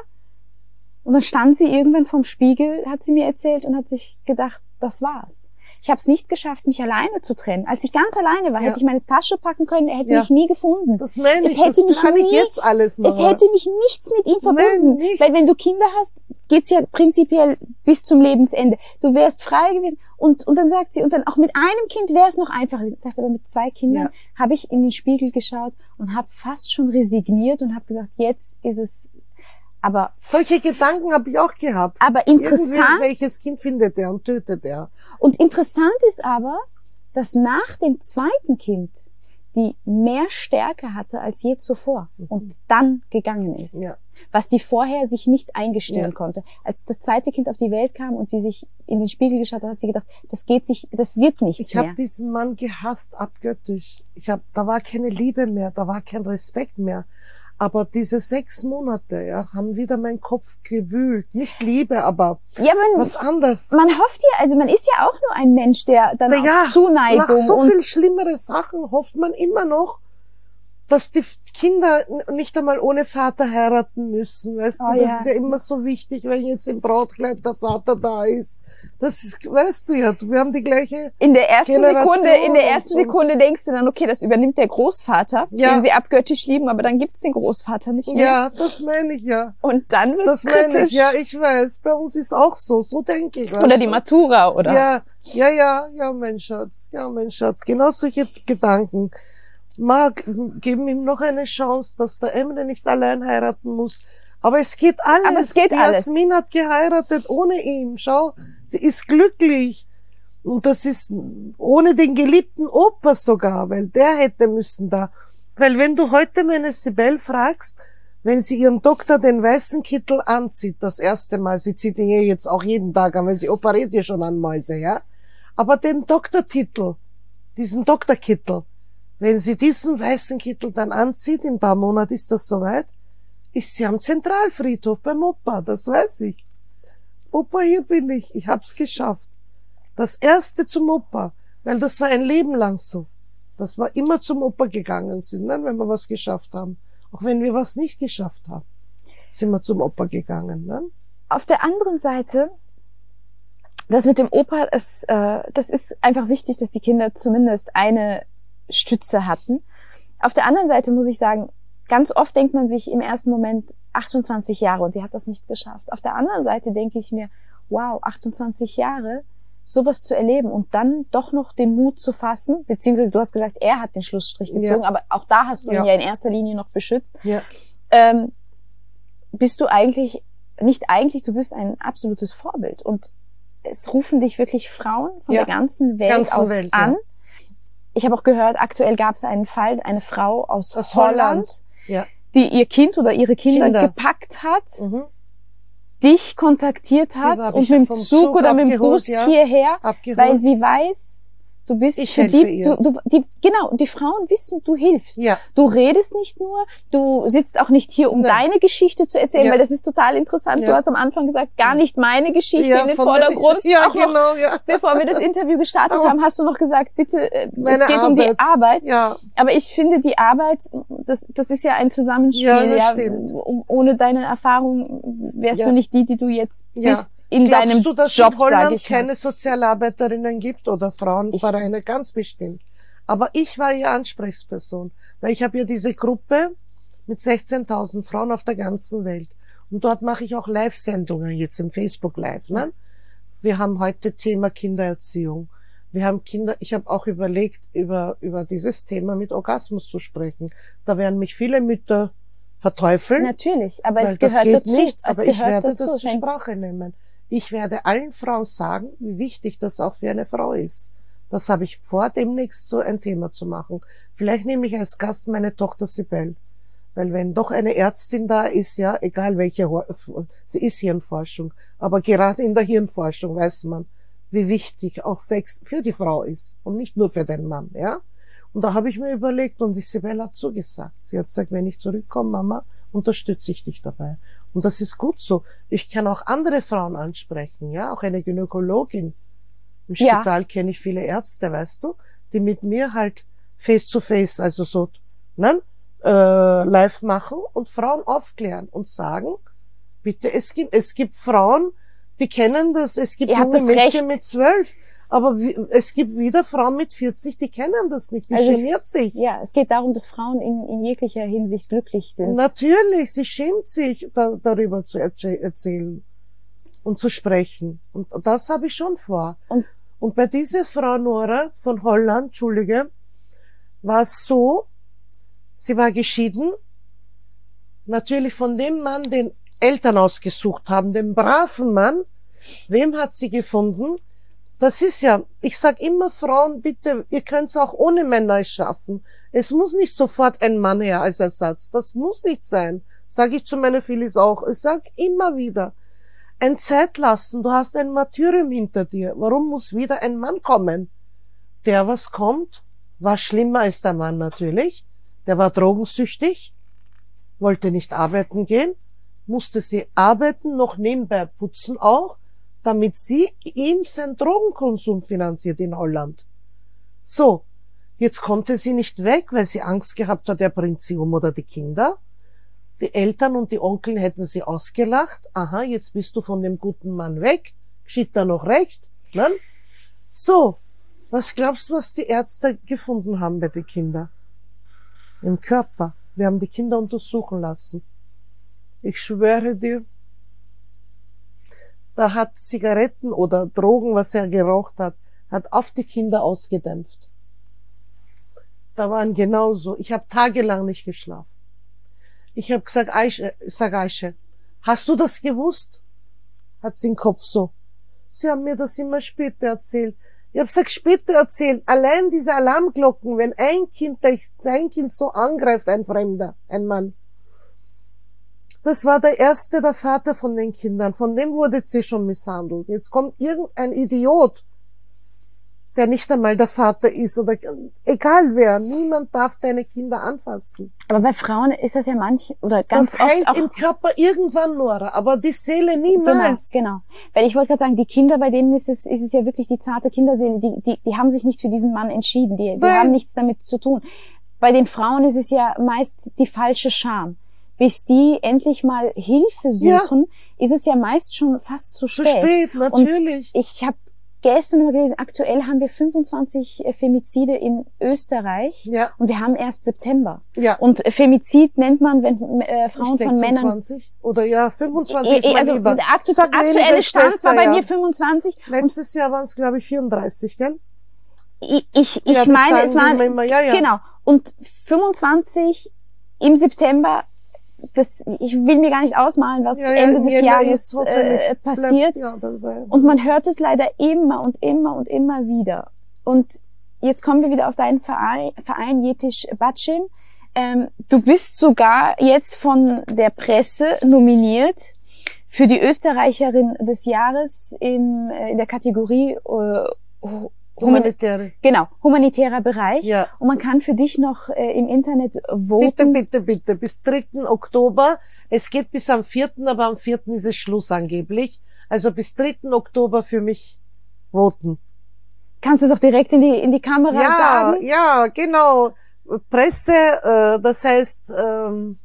Und dann stand sie irgendwann vorm Spiegel, hat sie mir erzählt und hat sich gedacht, das war's. Ich habe es nicht geschafft, mich alleine zu trennen. Als ich ganz alleine war, ja. hätte ich meine Tasche packen können, er hätte ja. mich nie gefunden.
Das meine ich,
es hätte
das
mich
kann
nie,
ich jetzt alles noch.
Es hätte mich nichts mit ihm verbunden.
Nein,
weil wenn du Kinder hast, geht's ja prinzipiell bis zum Lebensende. Du wärst frei gewesen. Und, und dann sagt sie, und dann auch mit einem Kind wäre es noch einfacher. Sie sagt aber, mit zwei Kindern ja. habe ich in den Spiegel geschaut und habe fast schon resigniert und habe gesagt, jetzt ist es... Aber
solche Gedanken habe ich auch gehabt.
Aber interessant,
irgendwie, welches Kind findet er und tötet er.
Und interessant ist aber, dass nach dem zweiten Kind die mehr Stärke hatte als je zuvor mhm. und dann gegangen ist. Ja. Was sie vorher sich nicht eingestehen ja. konnte. Als das zweite Kind auf die Welt kam und sie sich in den Spiegel geschaut hat, hat sie gedacht, das geht sich, das wird nichts
ich
mehr.
Ich habe diesen Mann gehasst, abgöttisch. Ich habe, da war keine Liebe mehr, da war kein Respekt mehr. Aber diese sechs Monate, ja, haben wieder meinen Kopf gewühlt. Nicht Liebe, aber
ja, man,
was anderes.
Man hofft ja, also man ist ja auch nur ein Mensch, der dann
ja,
auf Zuneigung
nach so
und
viel schlimmere Sachen hofft man immer noch, dass die Kinder nicht einmal ohne Vater heiraten müssen. Weißt
oh,
du, das
ja.
ist ja immer so wichtig, wenn jetzt im Brautkleid der Vater da ist. Das ist, weißt du ja, wir haben die gleiche
in der ersten
Generation
Sekunde, in der ersten
und,
Sekunde denkst du dann, okay, das übernimmt der Großvater,
ja.
den sie abgöttisch lieben, aber dann gibt's den Großvater nicht mehr.
Ja, das meine ich ja.
Und dann wird's
das meine
kritisch.
Ich, ja, ich weiß, bei uns ist auch so, so denke ich.
Oder die Matura, oder?
Ja, ja, ja, ja, mein Schatz, ja, mein Schatz, genau solche Gedanken. Marc, geben ihm noch eine Chance, dass der Emre nicht allein heiraten muss. Aber es geht alles.
Aber es geht
die
alles.
Jasmin hat geheiratet ohne ihn. Schau, sie ist glücklich. Und das ist ohne den geliebten Opa sogar, weil der hätte müssen da. Weil wenn du heute meine Sibel fragst, wenn sie ihren Doktor den weißen Kittel anzieht, das erste Mal, sie zieht ihn ja jetzt auch jeden Tag an, weil sie operiert ja schon an Mäuse, ja. Aber den Doktortitel, diesen Doktorkittel, wenn sie diesen weißen Kittel dann anzieht, in ein paar Monaten ist das soweit, ist sie am Zentralfriedhof beim Opa, das weiß ich. Opa, hier bin ich, ich hab's geschafft. Das erste zum Opa, weil das war ein Leben lang so. Dass wir immer zum Opa gegangen sind, ne, wenn wir was geschafft haben. Auch wenn wir was nicht geschafft haben, sind wir zum Opa gegangen. Ne?
Auf der anderen Seite, das mit dem Opa, es, äh, das ist einfach wichtig, dass die Kinder zumindest eine Stütze hatten. Auf der anderen Seite muss ich sagen, ganz oft denkt man sich im ersten Moment achtundzwanzig Jahre und sie hat das nicht geschafft. Auf der anderen Seite denke ich mir, wow, achtundzwanzig Jahre, sowas zu erleben und dann doch noch den Mut zu fassen, beziehungsweise du hast gesagt, er hat den Schlussstrich gezogen, ja. aber auch da hast du
ja.
ihn ja in erster Linie noch beschützt.
Ja.
Ähm, bist du eigentlich, nicht eigentlich, du bist ein absolutes Vorbild und es rufen dich wirklich Frauen von
ja.
der ganzen Welt
ganzen
aus
Welt,
an.
Ja.
Ich habe auch gehört, aktuell gab es einen Fall, eine Frau aus,
aus
Holland,
Holland. Ja.
die ihr Kind oder ihre Kinder,
Kinder.
gepackt hat,
mhm.
dich kontaktiert hat und mit dem Zug,
Zug
oder mit dem Bus
ja.
hierher,
abgeholt.
weil sie weiß, du bist
ich
für die,
ihr.
du, du, die, genau, und die Frauen wissen, du hilfst.
Ja.
Du redest nicht nur, du sitzt auch nicht hier, um
Nein.
deine Geschichte zu erzählen,
ja.
weil das ist total interessant.
Ja.
Du hast am Anfang gesagt, gar nicht meine Geschichte
ja,
in den Vordergrund.
Der, ja,
auch
genau,
noch,
ja.
Bevor wir das Interview gestartet
Aber
haben, hast du noch gesagt, bitte, äh,
Meine
es geht
Arbeit.
um die Arbeit.
Ja.
Aber ich finde, die Arbeit, das, das ist ja ein Zusammenspiel.
Ja, das
ja.
stimmt.
Um, ohne deine Erfahrung wärst
ja.
du nicht die, die du jetzt
ja.
bist in
Glaubst
deinem
du, dass
Job,
in Holland
sage ich mal.
keine Sozialarbeiterinnen gibt oder Frauenvereine? Ich, ganz bestimmt. Aber ich war ihr Ansprechperson, weil ich habe ja diese Gruppe mit sechzehntausend Frauen auf der ganzen Welt. Und dort mache ich auch Live-Sendungen jetzt im Facebook Live. Ne? Wir haben heute Thema Kindererziehung. Wir haben Kinder, ich habe auch überlegt, über, über dieses Thema mit Orgasmus zu sprechen. Da werden mich viele Mütter verteufeln.
Natürlich, aber
weil
es gehört
das geht
dazu.
nicht,
es
aber ich
gehört
werde
dazu.
das zur Sprache nehmen. Ich werde allen Frauen sagen, wie wichtig das auch für eine Frau ist. Das habe ich vor, demnächst so ein Thema zu machen. Vielleicht nehme ich als Gast meine Tochter Sibel. Weil wenn doch eine Ärztin da ist, ja, egal welche, sie ist Hirnforschung, aber gerade in der Hirnforschung weiß man, wie wichtig auch Sex für die Frau ist und nicht nur für den Mann, ja. Und da habe ich mir überlegt und die Sibel hat zugesagt. Sie hat gesagt, wenn ich zurückkomme, Mama, unterstütze ich dich dabei. Und das ist gut so. Ich kann auch andere Frauen ansprechen, ja, auch eine Gynäkologin. Im
Ja.
Spital kenne ich viele Ärzte, weißt du, die mit mir halt face to face, also so, ne, äh, live machen und Frauen aufklären und sagen, bitte, es gibt, es gibt Frauen, die kennen das, es gibt
Ihr habt
junge
das
Mädchen
Recht.
mit zwölf, aber wie, es gibt wieder Frauen mit vierzig, die kennen das nicht, die
Also es-
geniert sich.
Ja, es geht darum, dass Frauen in, in jeglicher Hinsicht glücklich sind.
Natürlich, sie schämt sich, da, darüber zu erzäh- erzählen und zu sprechen. Und das habe ich schon vor.
Und-
Und bei dieser Frau Nora von Holland, Entschuldige, war es so, sie war geschieden, natürlich von dem Mann, den Eltern ausgesucht haben, dem braven Mann. Wem hat sie gefunden? Das ist ja, ich sag immer Frauen, bitte, ihr könnt es auch ohne Männer schaffen. Es muss nicht sofort ein Mann her als Ersatz. Das muss nicht sein. Sage ich zu meiner Phyllis auch. Ich sag immer wieder, ein Zeit lassen. Du hast ein Martyrium hinter dir. Warum muss wieder ein Mann kommen? Der, was kommt, war schlimmer als der Mann natürlich. Der war drogensüchtig, wollte nicht arbeiten gehen, musste sie arbeiten, noch nebenbei putzen auch, damit sie ihm seinen Drogenkonsum finanziert in Holland. So, jetzt konnte sie nicht weg, weil sie Angst gehabt hat, er bringt sie um oder die Kinder. Die Eltern und die Onkel hätten sie ausgelacht. Aha, jetzt bist du von dem guten Mann weg. Geschieht da noch recht? Ne? So, was glaubst du, was die Ärzte gefunden haben bei den Kindern? Im Körper. Wir haben die Kinder untersuchen lassen. Ich schwöre dir, da hat Zigaretten oder Drogen, was er geraucht hat, hat auf die Kinder ausgedämpft. Da waren genauso. Ich habe tagelang nicht geschlafen. Ich habe gesagt, Aische, sag Aische, hast du das gewusst? Hat sie den Kopf so. Sie haben mir das immer später erzählt. Ich habe gesagt, später erzählt. Allein diese Alarmglocken, wenn ein Kind, ein Kind so angreift, ein Fremder, ein Mann. Das war der erste, der Vater von den Kindern. Von dem wurde sie schon misshandelt. Jetzt kommt irgendein Idiot, der nicht einmal der Vater ist oder egal wer. Niemand darf deine Kinder anfassen.
Aber bei Frauen ist das ja manch oder ganz
Das
oft
heilt
auch
im Körper irgendwann, Nora, aber die Seele niemals.
Genau, genau. Weil ich wollte gerade sagen, die Kinder, bei denen ist es, ist es ja wirklich die zarte Kinderseele, die, die, die haben sich nicht für diesen Mann entschieden, die, die
Nein.
haben nichts damit zu tun. Bei den Frauen ist es ja meist die falsche Scham. Bis die endlich mal Hilfe suchen, ist es ja meist schon fast zu
Zu
spät.
spät, natürlich.
Und ich habe gestern mal gelesen, aktuell haben wir fünfundzwanzig Femizide in Österreich
Ja,
und wir haben erst September.
ja.
Und Femizid nennt man, wenn äh, Frauen
Ich denk
von Männern
fünfundzwanzig oder ja, fünfundzwanzig ist
Eh,
mein
also
Lieber.
der aktu
Sag mir
aktuelle
liebe
Stand
Schwester,
war bei
ja.
mir fünfundzwanzig.
Letztes Jahr waren es, glaube ich, vierunddreißig, gell?
Ich, ich, ich
Ja, die
meine,
Zahlen
es waren,
geben immer, ja, ja.
genau. Und fünfundzwanzig im September, das, ich will mir gar nicht ausmalen, was
Ja, ja,
Ende des
Jänner
Jahres
ist hoffentlich
äh, passiert.
bleibt- ja, dabei.
Und man hört es leider immer und immer und immer wieder. Und jetzt kommen wir wieder auf deinen Verein, Verein Yetish Batschim. Ähm, du bist sogar jetzt von der Presse nominiert für die Österreicherin des Jahres im, äh, in der Kategorie äh, Humani-
Humanitäre.
genau, humanitärer Bereich.
Ja.
Und man kann für dich noch äh, im Internet
Bitte,
voten.
bitte, bitte. Bis dritten Oktober. Es geht bis am vierten, aber am vierten ist es Schluss angeblich. Also bis dritten Oktober für mich voten.
Kannst du es auch direkt in die in die Kamera
Ja,
sagen?
ja, genau. Presse, äh, das heißt, ähm,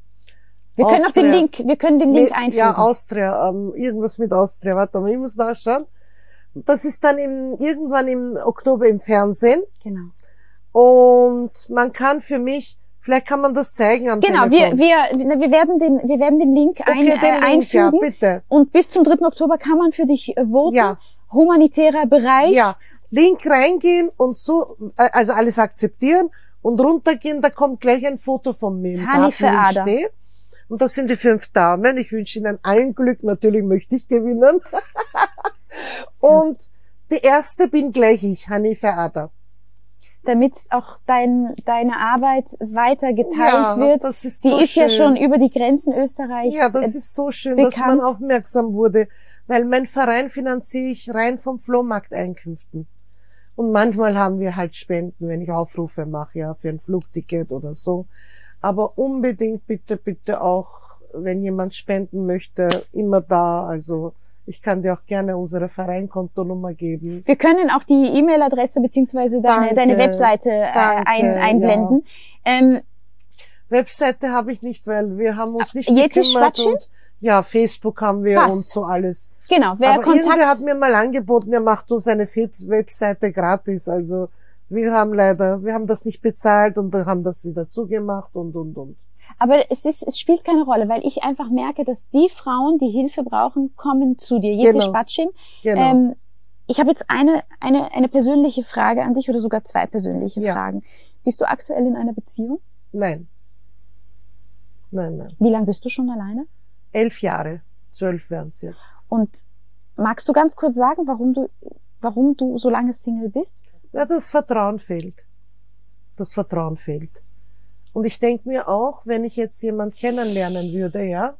Wir können auch den
Austria.
Link, wir können den Link
mit-
einfügen.
Ja, Austria, ähm, irgendwas mit Austria. Warte mal, ich muss nachschauen. Das ist dann im, irgendwann im Oktober im Fernsehen.
Genau.
Und man kann für mich, vielleicht kann man das zeigen am
Genau, wir,
Telefon.
wir, wir werden den, wir werden den Link ein,
Okay, den
äh,
Link, ja,
einfügen.
bitte.
Und bis zum dritten Oktober kann man für dich äh, voten.
Ja.
Humanitärer Bereich.
Ja, Link reingehen und so, äh, also alles akzeptieren und runtergehen, da kommt gleich ein Foto von mir im
Hani
Garten, wo ich
Ferada.
stehe. Und das sind die fünf Damen. Ich wünsche Ihnen allen Glück. Natürlich möchte ich gewinnen. Und die erste bin gleich ich, Hani Ferada.
Damit auch dein, deine Arbeit weiter geteilt
Ja,
wird.
das ist
Die
so
ist ja
schön.
schon über die Grenzen Österreichs.
Ja, das
äh,
ist so schön, dass
bekannt.
man aufmerksam wurde, weil mein Verein finanziere ich rein vom Flohmarkteinkünften. Und manchmal haben wir halt Spenden, wenn ich Aufrufe mache, ja, für ein Flugticket oder so. Aber unbedingt bitte, bitte auch, wenn jemand spenden möchte, immer da. Also Ich kann dir auch gerne unsere Vereinkontonummer geben.
Wir können auch die E-Mail-Adresse beziehungsweise deine, deine Webseite äh,
danke,
ein, einblenden.
Ja.
Ähm,
Webseite habe ich nicht, weil wir haben uns nicht
Yetish
gekümmert.
Spatschin?
Und ja, Facebook haben wir
Passt.
und so alles.
Genau, wer
Aber
Kontakt...
irgendwer hat mir mal angeboten, er macht uns eine Webseite gratis. Also wir haben leider, wir haben das nicht bezahlt und wir haben das wieder zugemacht und, und, und.
Aber es ist, es spielt keine Rolle, weil ich einfach merke, dass die Frauen, die Hilfe brauchen, kommen zu dir. Yetish
Genau.
Spatschin.
Genau.
Ähm, ich habe jetzt eine, eine, eine persönliche Frage an dich oder sogar zwei persönliche
Ja.
Fragen. Bist du aktuell in einer Beziehung?
Nein. Nein, nein.
Wie lange bist du schon alleine?
Elf Jahre. Zwölf wären es jetzt.
Und magst du ganz kurz sagen, warum du, warum du so lange Single bist?
Ja, das Vertrauen fehlt. Das Vertrauen fehlt. Und ich denke mir auch, wenn ich jetzt jemand kennenlernen würde, ja,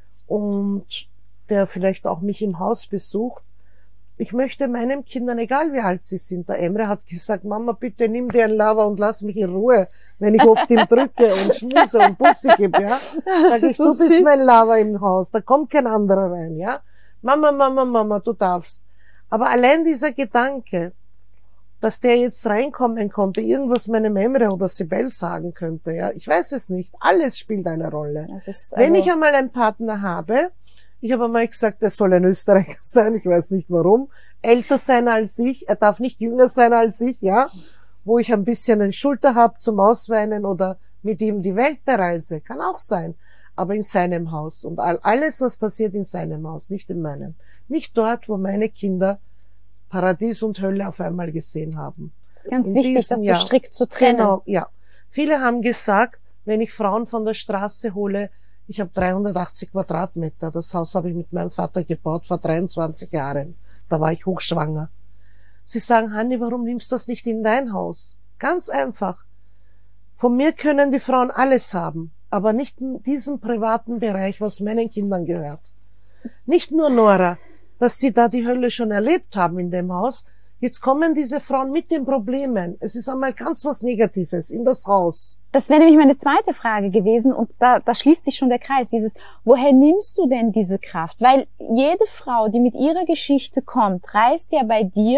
und der vielleicht auch mich im Haus besucht, ich möchte meinen Kindern, egal wie alt sie sind, der Emre hat gesagt, Mama, bitte nimm dir einen Lava und lass mich in Ruhe, wenn ich oft ihm drücke und schmuse und Bussi gebe, ja. Sag ich,
so
du bist
süß.
mein Lava im Haus, da kommt kein anderer rein, ja. Mama, Mama, Mama, du darfst. Aber allein dieser Gedanke, dass der jetzt reinkommen konnte, irgendwas meinem Emre oder Sibel sagen könnte, ja, ich weiß es nicht. Alles spielt eine Rolle.
Das ist also,
Wenn ich einmal einen Partner habe, ich habe einmal gesagt, er soll ein Österreicher sein, ich weiß nicht warum, älter sein als ich, er darf nicht jünger sein als ich, ja, wo ich ein bisschen eine Schulter habe zum Ausweinen oder mit ihm die Welt bereise, kann auch sein, aber in seinem Haus und all, alles, was passiert in seinem Haus, nicht in meinem. Nicht dort, wo meine Kinder Paradies und Hölle auf einmal gesehen haben.
das ist ganz
In
wichtig,
diesem
das so
Jahr.
strikt zu trennen.
Genau, ja. Viele haben gesagt, wenn ich Frauen von der Straße hole, ich habe dreihundertachtzig Quadratmeter. Das Haus habe ich mit meinem Vater gebaut vor dreiundzwanzig Jahren. Da war ich hochschwanger. Sie sagen, Hanni, warum nimmst du das nicht in dein Haus? Ganz einfach. Von mir können die Frauen alles haben, aber nicht in diesem privaten Bereich, was meinen Kindern gehört. Nicht nur Nora, dass sie da die Hölle schon erlebt haben in dem Haus. Jetzt kommen diese Frauen mit den Problemen. Es ist einmal ganz was Negatives in das Haus.
Das wäre nämlich meine zweite Frage gewesen und da, da schließt sich schon der Kreis. Dieses, woher nimmst du denn diese Kraft? Weil jede Frau, die mit ihrer Geschichte kommt, reißt ja bei dir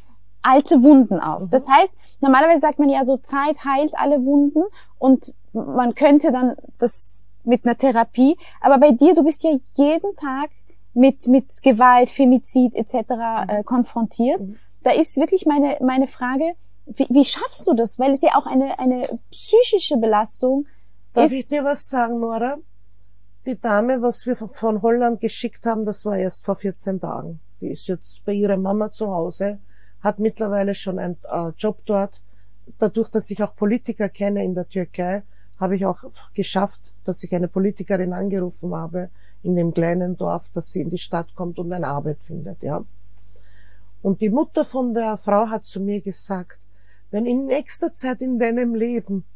alte Wunden auf.
Mhm.
Das heißt, normalerweise sagt man ja so, Zeit heilt alle Wunden und man könnte dann das mit einer Therapie, aber bei dir, du bist ja jeden Tag mit mit Gewalt, Femizid et cetera äh, konfrontiert.
Mhm.
Da ist wirklich meine meine Frage, wie, wie schaffst du das? Weil es ja auch eine eine psychische Belastung
Darf
ist.
ich dir was sagen, Nora? Die Dame, was wir von Holland geschickt haben, das war erst vor vierzehn Tagen. Die ist jetzt bei ihrer Mama zu Hause, hat mittlerweile schon einen äh, Job dort. Dadurch, dass ich auch Politiker kenne in der Türkei, habe ich auch geschafft, dass ich eine Politikerin angerufen habe in dem kleinen Dorf, dass sie in die Stadt kommt und eine Arbeit findet, ja. Und die Mutter von der Frau hat zu mir gesagt, wenn in nächster Zeit in deinem Leben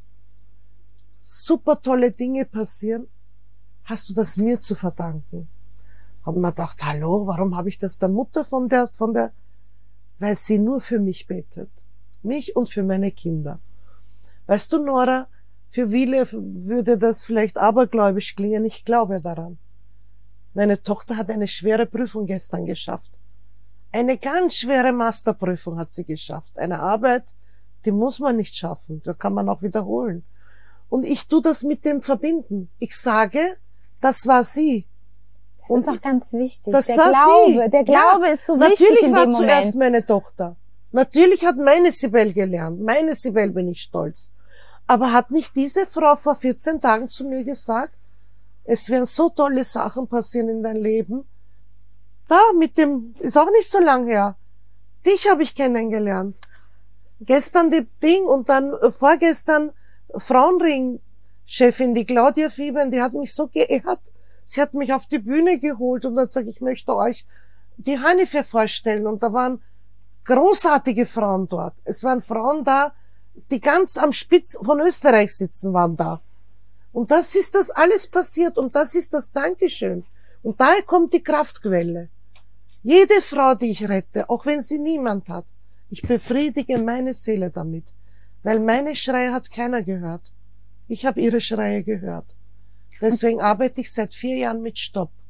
super tolle Dinge passieren, hast du das mir zu verdanken. Hab mir gedacht, hallo, warum habe ich das der Mutter von der, von der, weil sie nur für mich betet. Mich und für meine Kinder. Weißt du, Nora, für viele würde das vielleicht abergläubisch klingen, ich glaube daran. Meine Tochter hat eine schwere Prüfung gestern geschafft. Eine ganz schwere Masterprüfung hat sie geschafft. Eine Arbeit, die muss man nicht schaffen. Da kann man auch wiederholen. Und ich tu das mit dem verbinden. Ich sage, das war sie.
Das
Und
ist auch ganz wichtig.
das
Der
war
Glaube,
sie.
der Glaube
Ja,
ist so wichtig
natürlich
in
war
dem
zuerst
Moment.
meine Tochter. Natürlich hat meine Sibel gelernt. Meine Sibel bin ich stolz. Aber hat nicht diese Frau vor vierzehn Tagen zu mir gesagt, es werden so tolle Sachen passieren in dein Leben. Da, mit dem, ist auch nicht so lang her. Dich habe ich kennengelernt. Gestern die Ding und dann äh, vorgestern Frauenring-Chefin, die Claudia Fieben, die hat mich so geehrt. Sie hat mich auf die Bühne geholt und hat gesagt, ich möchte euch die Hanife vorstellen. Und da waren großartige Frauen dort. Es waren Frauen da, die ganz am Spitz von Österreich sitzen, waren da. Und das ist das alles passiert und das ist das Dankeschön. Und daher kommt die Kraftquelle. Jede Frau, die ich rette, auch wenn sie niemand hat, ich befriedige meine Seele damit, weil meine Schreie hat keiner gehört. Ich habe ihre Schreie gehört. Deswegen arbeite ich seit vier Jahren mit Stopp.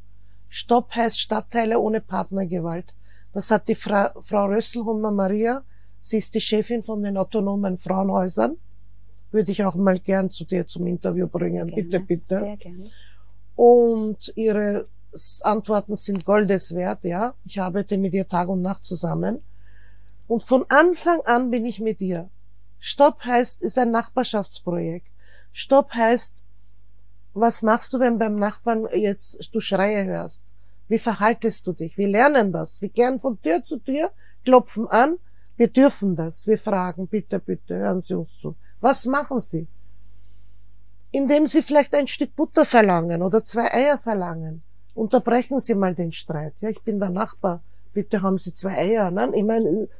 Stopp heißt Stadtteile ohne Partnergewalt. Das hat die Fra Frau Rösselhummer Maria, sie ist die Chefin von den autonomen Frauenhäusern. Würde ich auch mal gern zu dir zum Interview bringen.
Sehr
Bitte,
gerne,
bitte.
Sehr gerne.
Und ihre Antworten sind Goldes wert, ja. Ich arbeite mit ihr Tag und Nacht zusammen. Und von Anfang an bin ich mit ihr. Stopp heißt, ist ein Nachbarschaftsprojekt. Stopp heißt, was machst du, wenn beim Nachbarn jetzt du Schreie hörst? Wie verhaltest du dich? Wir lernen das. Wir gehen von Tür zu Tür, klopfen an. Wir dürfen das. Wir fragen, bitte, bitte, hören Sie uns zu. Was machen Sie? Indem Sie vielleicht ein Stück Butter verlangen oder zwei Eier verlangen. Unterbrechen Sie mal den Streit. Ja, ich bin der Nachbar. Bitte haben Sie zwei Eier. Nein, ich meine,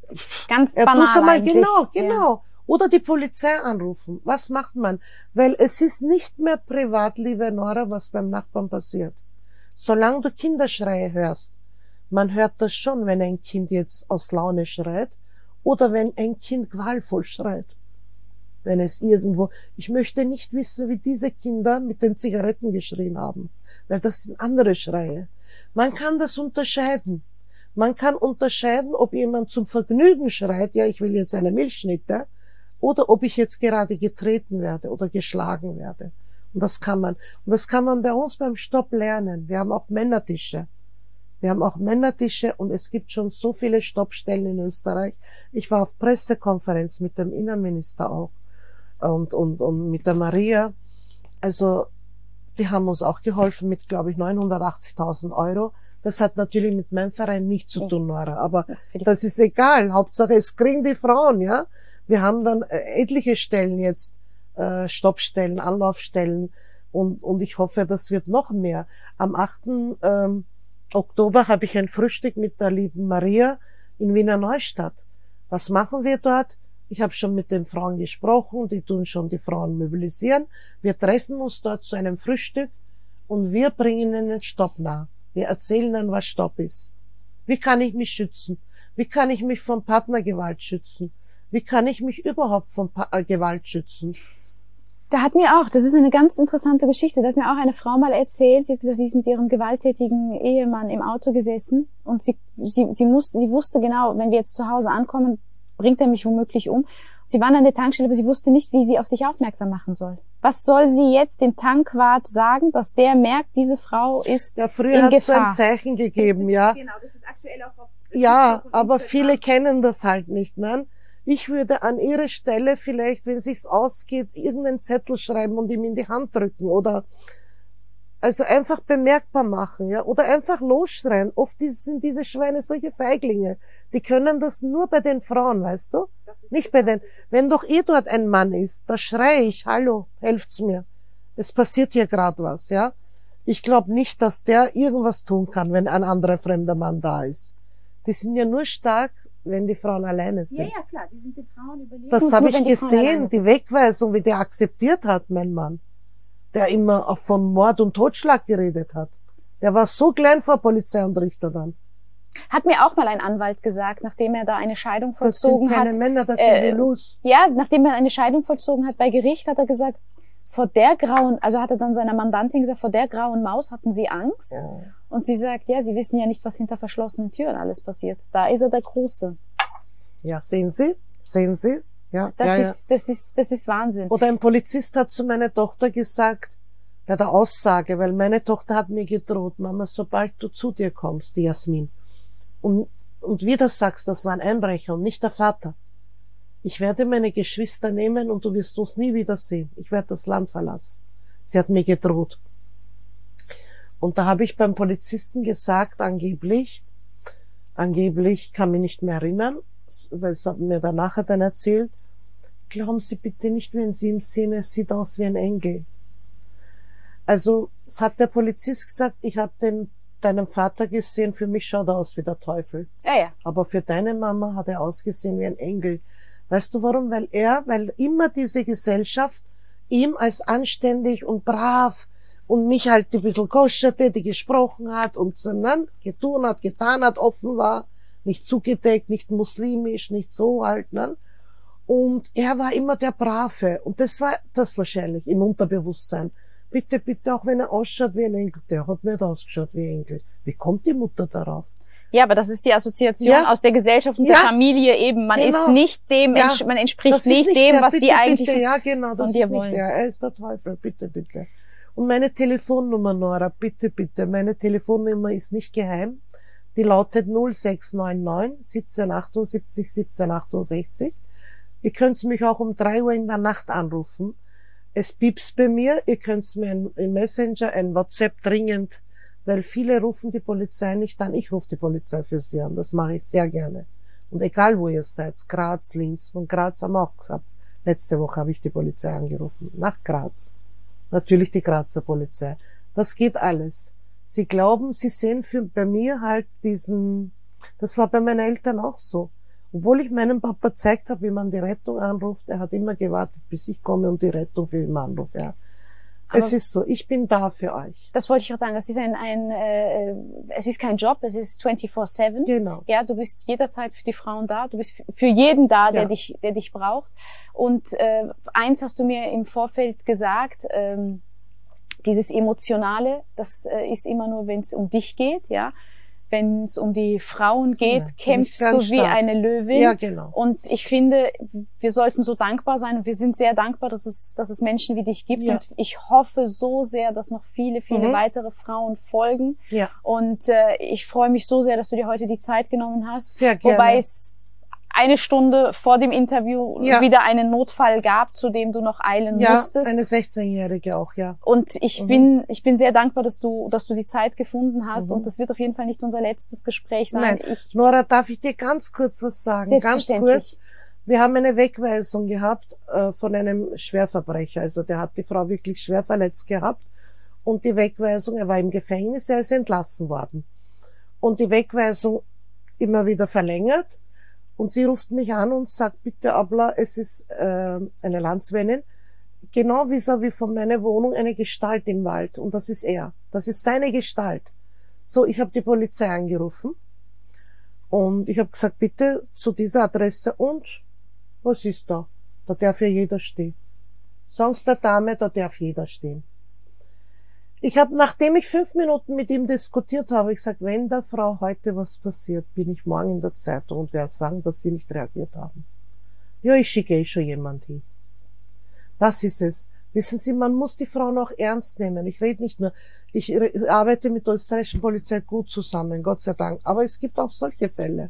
ganz
ja,
banal
mal,
eigentlich.
genau, genau.
Ja.
Oder die Polizei anrufen. Was macht man? Weil es ist nicht mehr privat, liebe Nora, was beim Nachbarn passiert. Solange du Kinderschreie hörst, man hört das schon, wenn ein Kind jetzt aus Laune schreit oder wenn ein Kind qualvoll schreit. Wenn es irgendwo, ich möchte nicht wissen, wie diese Kinder mit den Zigaretten geschrien haben, weil das sind andere Schreie. Man kann das unterscheiden. Man kann unterscheiden, ob jemand zum Vergnügen schreit, ja, ich will jetzt eine Milchschnitte, oder ob ich jetzt gerade getreten werde oder geschlagen werde. Und das kann man. Und das kann man bei uns beim Stopp lernen. Wir haben auch Männertische. Wir haben auch Männertische und es gibt schon so viele Stoppstellen in Österreich. Ich war auf Pressekonferenz mit dem Innenminister auch und, und, und mit der Maria. Also, die haben uns auch geholfen mit, glaube ich, neunhundertachtzigtausend Euro. Das hat natürlich mit meinem Verein nichts zu tun, Nora. Aber das, das ist egal. Hauptsache, es kriegen die Frauen, ja. Wir haben dann äh, etliche Stellen jetzt, äh, Stoppstellen, Anlaufstellen und, und ich hoffe, das wird noch mehr. Am achten Ähm, Oktober habe ich ein Frühstück mit der lieben Maria in Wiener Neustadt. Was machen wir dort? Ich habe schon mit den Frauen gesprochen, die tun schon die Frauen mobilisieren. Wir treffen uns dort zu einem Frühstück und wir bringen ihnen Stopp nahe. Wir erzählen ihnen, was Stopp ist. Wie kann ich mich schützen? Wie kann ich mich von Partnergewalt schützen? Wie kann ich mich überhaupt von pa äh, Gewalt schützen?
Da hat mir auch, das ist eine ganz interessante Geschichte, da hat mir auch eine Frau mal erzählt, sie hat gesagt, sie ist mit ihrem gewalttätigen Ehemann im Auto gesessen und sie, sie, sie, musste, sie wusste genau, wenn wir jetzt zu Hause ankommen, bringt er mich womöglich um. Sie waren an der Tankstelle, aber sie wusste nicht, wie sie auf sich aufmerksam machen soll. Was soll sie jetzt dem Tankwart sagen, dass der merkt, diese Frau ist
ja, früher
in
hat es so
Gefahr?
ein Zeichen gegeben,
ist,
ja.
Genau, das ist aktuell auch auf
Ja, aber viele kennen das halt nicht, ne? Ich würde an ihrer Stelle vielleicht, wenn es sich ausgeht, irgendeinen Zettel schreiben und ihm in die Hand drücken oder also einfach bemerkbar machen, ja, oder einfach losschreien. Oft sind diese Schweine solche Feiglinge, die können das nur bei den Frauen, weißt du? Nicht bei den, wenn doch eh dort ein Mann ist, da schreie ich, hallo, helft's mir. Es passiert hier gerade was, ja. Ich glaube nicht, dass der irgendwas tun kann, wenn ein anderer fremder Mann da ist. Die sind ja nur stark, wenn die Frauen alleine sind.
Ja, ja, klar, die sind die Frauen überlegen.
Das habe ich gesehen, die Wegweisung, wie der akzeptiert hat, mein Mann. Der immer auch von Mord und Totschlag geredet hat. Der war so klein vor Polizei und Richter dann.
Hat mir auch mal ein Anwalt gesagt, nachdem er da eine Scheidung vollzogen hat.
Das sind keine
hat,
Männer, das sind
äh,
die los.
Ja, nachdem er eine Scheidung vollzogen hat bei Gericht, hat er gesagt, vor der grauen, also hat er dann seiner Mandantin gesagt, vor der grauen Maus hatten sie Angst.
Ja.
Und sie sagt, ja, sie wissen ja nicht, was hinter verschlossenen Türen alles passiert. Da ist er der Große.
Ja, sehen Sie? Sehen Sie? Ja,
das
ja,
ist,
ja.
das ist, das ist Wahnsinn.
Oder ein Polizist hat zu meiner Tochter gesagt, bei der Aussage, weil meine Tochter hat mir gedroht, Mama, sobald du zu dir kommst, die Jasmin, und, und wieder sagst, das war ein Einbrecher und nicht der Vater. Ich werde meine Geschwister nehmen und du wirst uns nie wiedersehen. Ich werde das Land verlassen. Sie hat mir gedroht. Und da habe ich beim Polizisten gesagt, angeblich, angeblich, kann mich nicht mehr erinnern, weil es hat mir danach dann erzählt, glauben Sie bitte nicht, wenn Sie ihn sehen, es sieht aus wie ein Engel. Also, es hat der Polizist gesagt, ich habe den deinen Vater gesehen, für mich schaut er aus wie der Teufel.
Ja, ja.
Aber für deine Mama hat er ausgesehen wie ein Engel. Weißt du warum? Weil er, weil immer diese Gesellschaft ihm als anständig und brav und mich halt ein bisschen koscherte, die gesprochen hat und ne, getun hat, getan hat, offen war, nicht zugedeckt, nicht muslimisch, nicht so halt, ne? Und er war immer der Brave. Und das war das wahrscheinlich im Unterbewusstsein. bitte, bitte, auch wenn er ausschaut wie ein Enkel, der hat nicht ausgeschaut wie ein Enkel. Wie kommt die Mutter darauf?
Ja, aber das ist die Assoziation
Ja.
aus der Gesellschaft und
Ja.
der Familie eben. Man
Genau.
ist nicht dem,
Ja.
ents man entspricht
Das ist
nicht,
nicht
dem,
der,
was
bitte,
die eigentlich
bitte,
von,
ja, genau, das
von
ist
dir
nicht
wollen.
der. Er ist der Teufel, bitte, bitte. Und meine Telefonnummer, Nora, bitte, bitte, meine Telefonnummer ist nicht geheim. Die lautet null sechs neun neun siebzehn achtundsiebzig siebzehn achtundsechzig. Ihr könnt mich auch um drei Uhr in der Nacht anrufen. Es piepst bei mir. Ihr könnt mir ein, ein Messenger, ein WhatsApp dringend, weil viele rufen die Polizei nicht an. Ich rufe die Polizei für sie an. Das mache ich sehr gerne. Und egal wo ihr seid, Graz, Linz, von Graz haben wir auch gesagt. Letzte Woche habe ich die Polizei angerufen. Nach Graz. Natürlich die Grazer Polizei. Das geht alles. Sie glauben, sie sehen für, bei mir halt diesen, das war bei meinen Eltern auch so. Obwohl ich meinem Papa gezeigt habe, wie man die Rettung anruft, er hat immer gewartet, bis ich komme und die Rettung für ihn anrufe. Ja. Es ist so, ich bin da für euch.
Das wollte ich gerade sagen, es ist ein, ein äh, es ist kein Job, es ist vierundzwanzig sieben.
Genau.
Ja, du bist jederzeit für die Frauen da, du bist für jeden da, der
Ja.
dich, der dich braucht. Und äh, eins hast du mir im Vorfeld gesagt, ähm, dieses Emotionale, das äh, ist immer nur, wenn es um dich geht, ja. Wenn es um die Frauen geht,
Ja, bin ich
kämpfst
ganz
du wie
stark.
eine Löwin.
Ja, genau.
Und ich finde, wir sollten so dankbar sein und wir sind sehr dankbar, dass es, dass es Menschen wie dich gibt.
Ja.
Und ich hoffe so sehr, dass noch viele, viele
Mhm.
weitere Frauen folgen.
Ja.
Und äh, ich freue mich so sehr, dass du dir heute die Zeit genommen hast.
Sehr gerne.
Wobei es eine Stunde vor dem Interview
Ja.
wieder einen Notfall gab, zu dem du noch eilen
Ja,
musstest.
eine sechzehnjährige auch, ja.
Und ich
Mhm.
bin, ich bin sehr dankbar, dass du, dass du die Zeit gefunden hast.
Mhm.
Und das wird auf jeden Fall nicht unser letztes Gespräch sein.
Nein,
Ich,
Nora, darf ich dir ganz kurz was sagen? Ganz
Selbstverständlich.
kurz. Wir haben eine Wegweisung gehabt äh, von einem Schwerverbrecher. Also der hat die Frau wirklich schwer verletzt gehabt. Und die Wegweisung, er war im Gefängnis, er ist entlassen worden. Und die Wegweisung immer wieder verlängert. Und sie ruft mich an und sagt, bitte Abla, es ist äh, eine Landsmännin, genau vis-à-vis von meiner Wohnung eine Gestalt im Wald. Und das ist er. Das ist seine Gestalt. So, ich habe die Polizei angerufen. Und ich habe gesagt, bitte zu dieser Adresse. Und was ist da? Da darf ja jeder stehen. Sag's der Dame, da darf jeder stehen. Ich habe, nachdem ich fünf Minuten mit ihm diskutiert habe, ich gesagt, wenn der Frau heute was passiert, bin ich morgen in der Zeitung und werde sagen, dass sie nicht reagiert haben. Ja, ich schicke eh schon jemand hin. Das ist es. Wissen Sie, man muss die Frauen auch ernst nehmen. Ich rede nicht nur, ich arbeite mit der österreichischen Polizei gut zusammen, Gott sei Dank. Aber es gibt auch solche Fälle.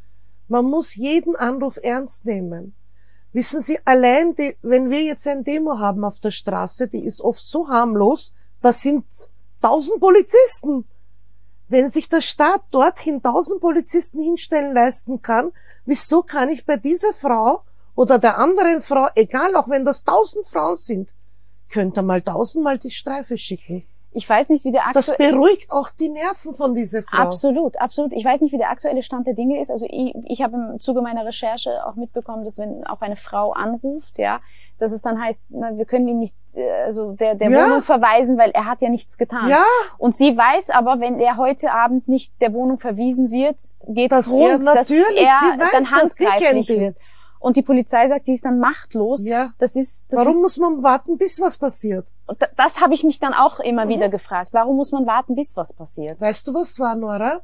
Man muss jeden Anruf ernst nehmen. Wissen Sie, allein die, wenn wir jetzt ein Demo haben auf der Straße, die ist oft so harmlos, das sind tausend Polizisten. Wenn sich der Staat dorthin tausend Polizisten hinstellen leisten kann, wieso kann ich bei dieser Frau oder der anderen Frau, egal, auch wenn das tausend Frauen sind, könnte mal tausendmal die Streife schicken.
ich weiß nicht, wie der
Das
aktuelle...
beruhigt auch die Nerven von dieser Frau.
Absolut, absolut. Ich weiß nicht, wie der aktuelle Stand der Dinge ist. Also ich, ich habe im Zuge meiner Recherche auch mitbekommen, dass wenn auch eine Frau anruft, ja, dass es dann heißt, na, wir können ihn nicht, äh, also der, der
Ja.
Wohnung verweisen, weil er hat ja nichts getan.
Ja.
Und sie weiß aber, wenn er heute Abend nicht der Wohnung verwiesen wird, geht's
Dass
rund,
er
dass
natürlich,
er
sie weiß
dann
das, sie
handgreiflich
kennt ihn.
wird. Und die Polizei sagt, die ist dann machtlos.
Ja.
Das ist, das
Warum
ist,
muss man warten, bis was passiert?
Und da- das habe ich mich dann auch immer
Mhm.
wieder gefragt. Warum muss man warten, bis was passiert?
Weißt du, was war, Nora?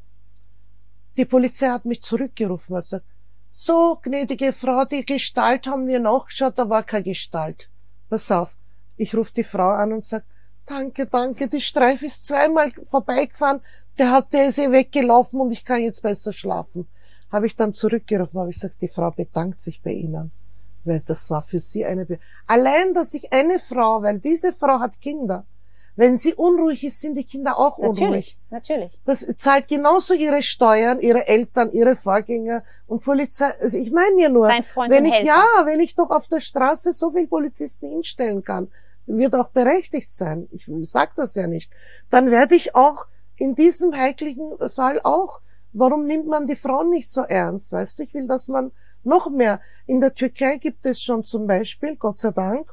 Die Polizei hat mich zurückgerufen und gesagt, so, gnädige Frau, die Gestalt haben wir nachgeschaut, da war keine Gestalt. Pass auf, ich rufe die Frau an und sag, danke, danke, die Streife ist zweimal vorbeigefahren, der hat, der ist eh weggelaufen und ich kann jetzt besser schlafen. Habe ich dann zurückgerufen, habe ich gesagt, die Frau bedankt sich bei Ihnen. Weil das war für sie eine... Be Allein, dass ich eine Frau, weil diese Frau hat Kinder, wenn sie unruhig ist, sind die Kinder auch unruhig.
Natürlich, natürlich.
Das zahlt genauso ihre Steuern, ihre Eltern, ihre Vorgänger und Polizei. Also ich meine ja nur,
Dein Freund
wenn
und
ich,
Helfer.
ja, wenn ich doch auf der Straße so viel Polizisten hinstellen kann, wird auch berechtigt sein. Ich sag das ja nicht. Dann werde ich auch in diesem heiklen Fall auch, warum nimmt man die Frauen nicht so ernst? Weißt du, ich will, dass man noch mehr. In der Türkei gibt es schon zum Beispiel, Gott sei Dank,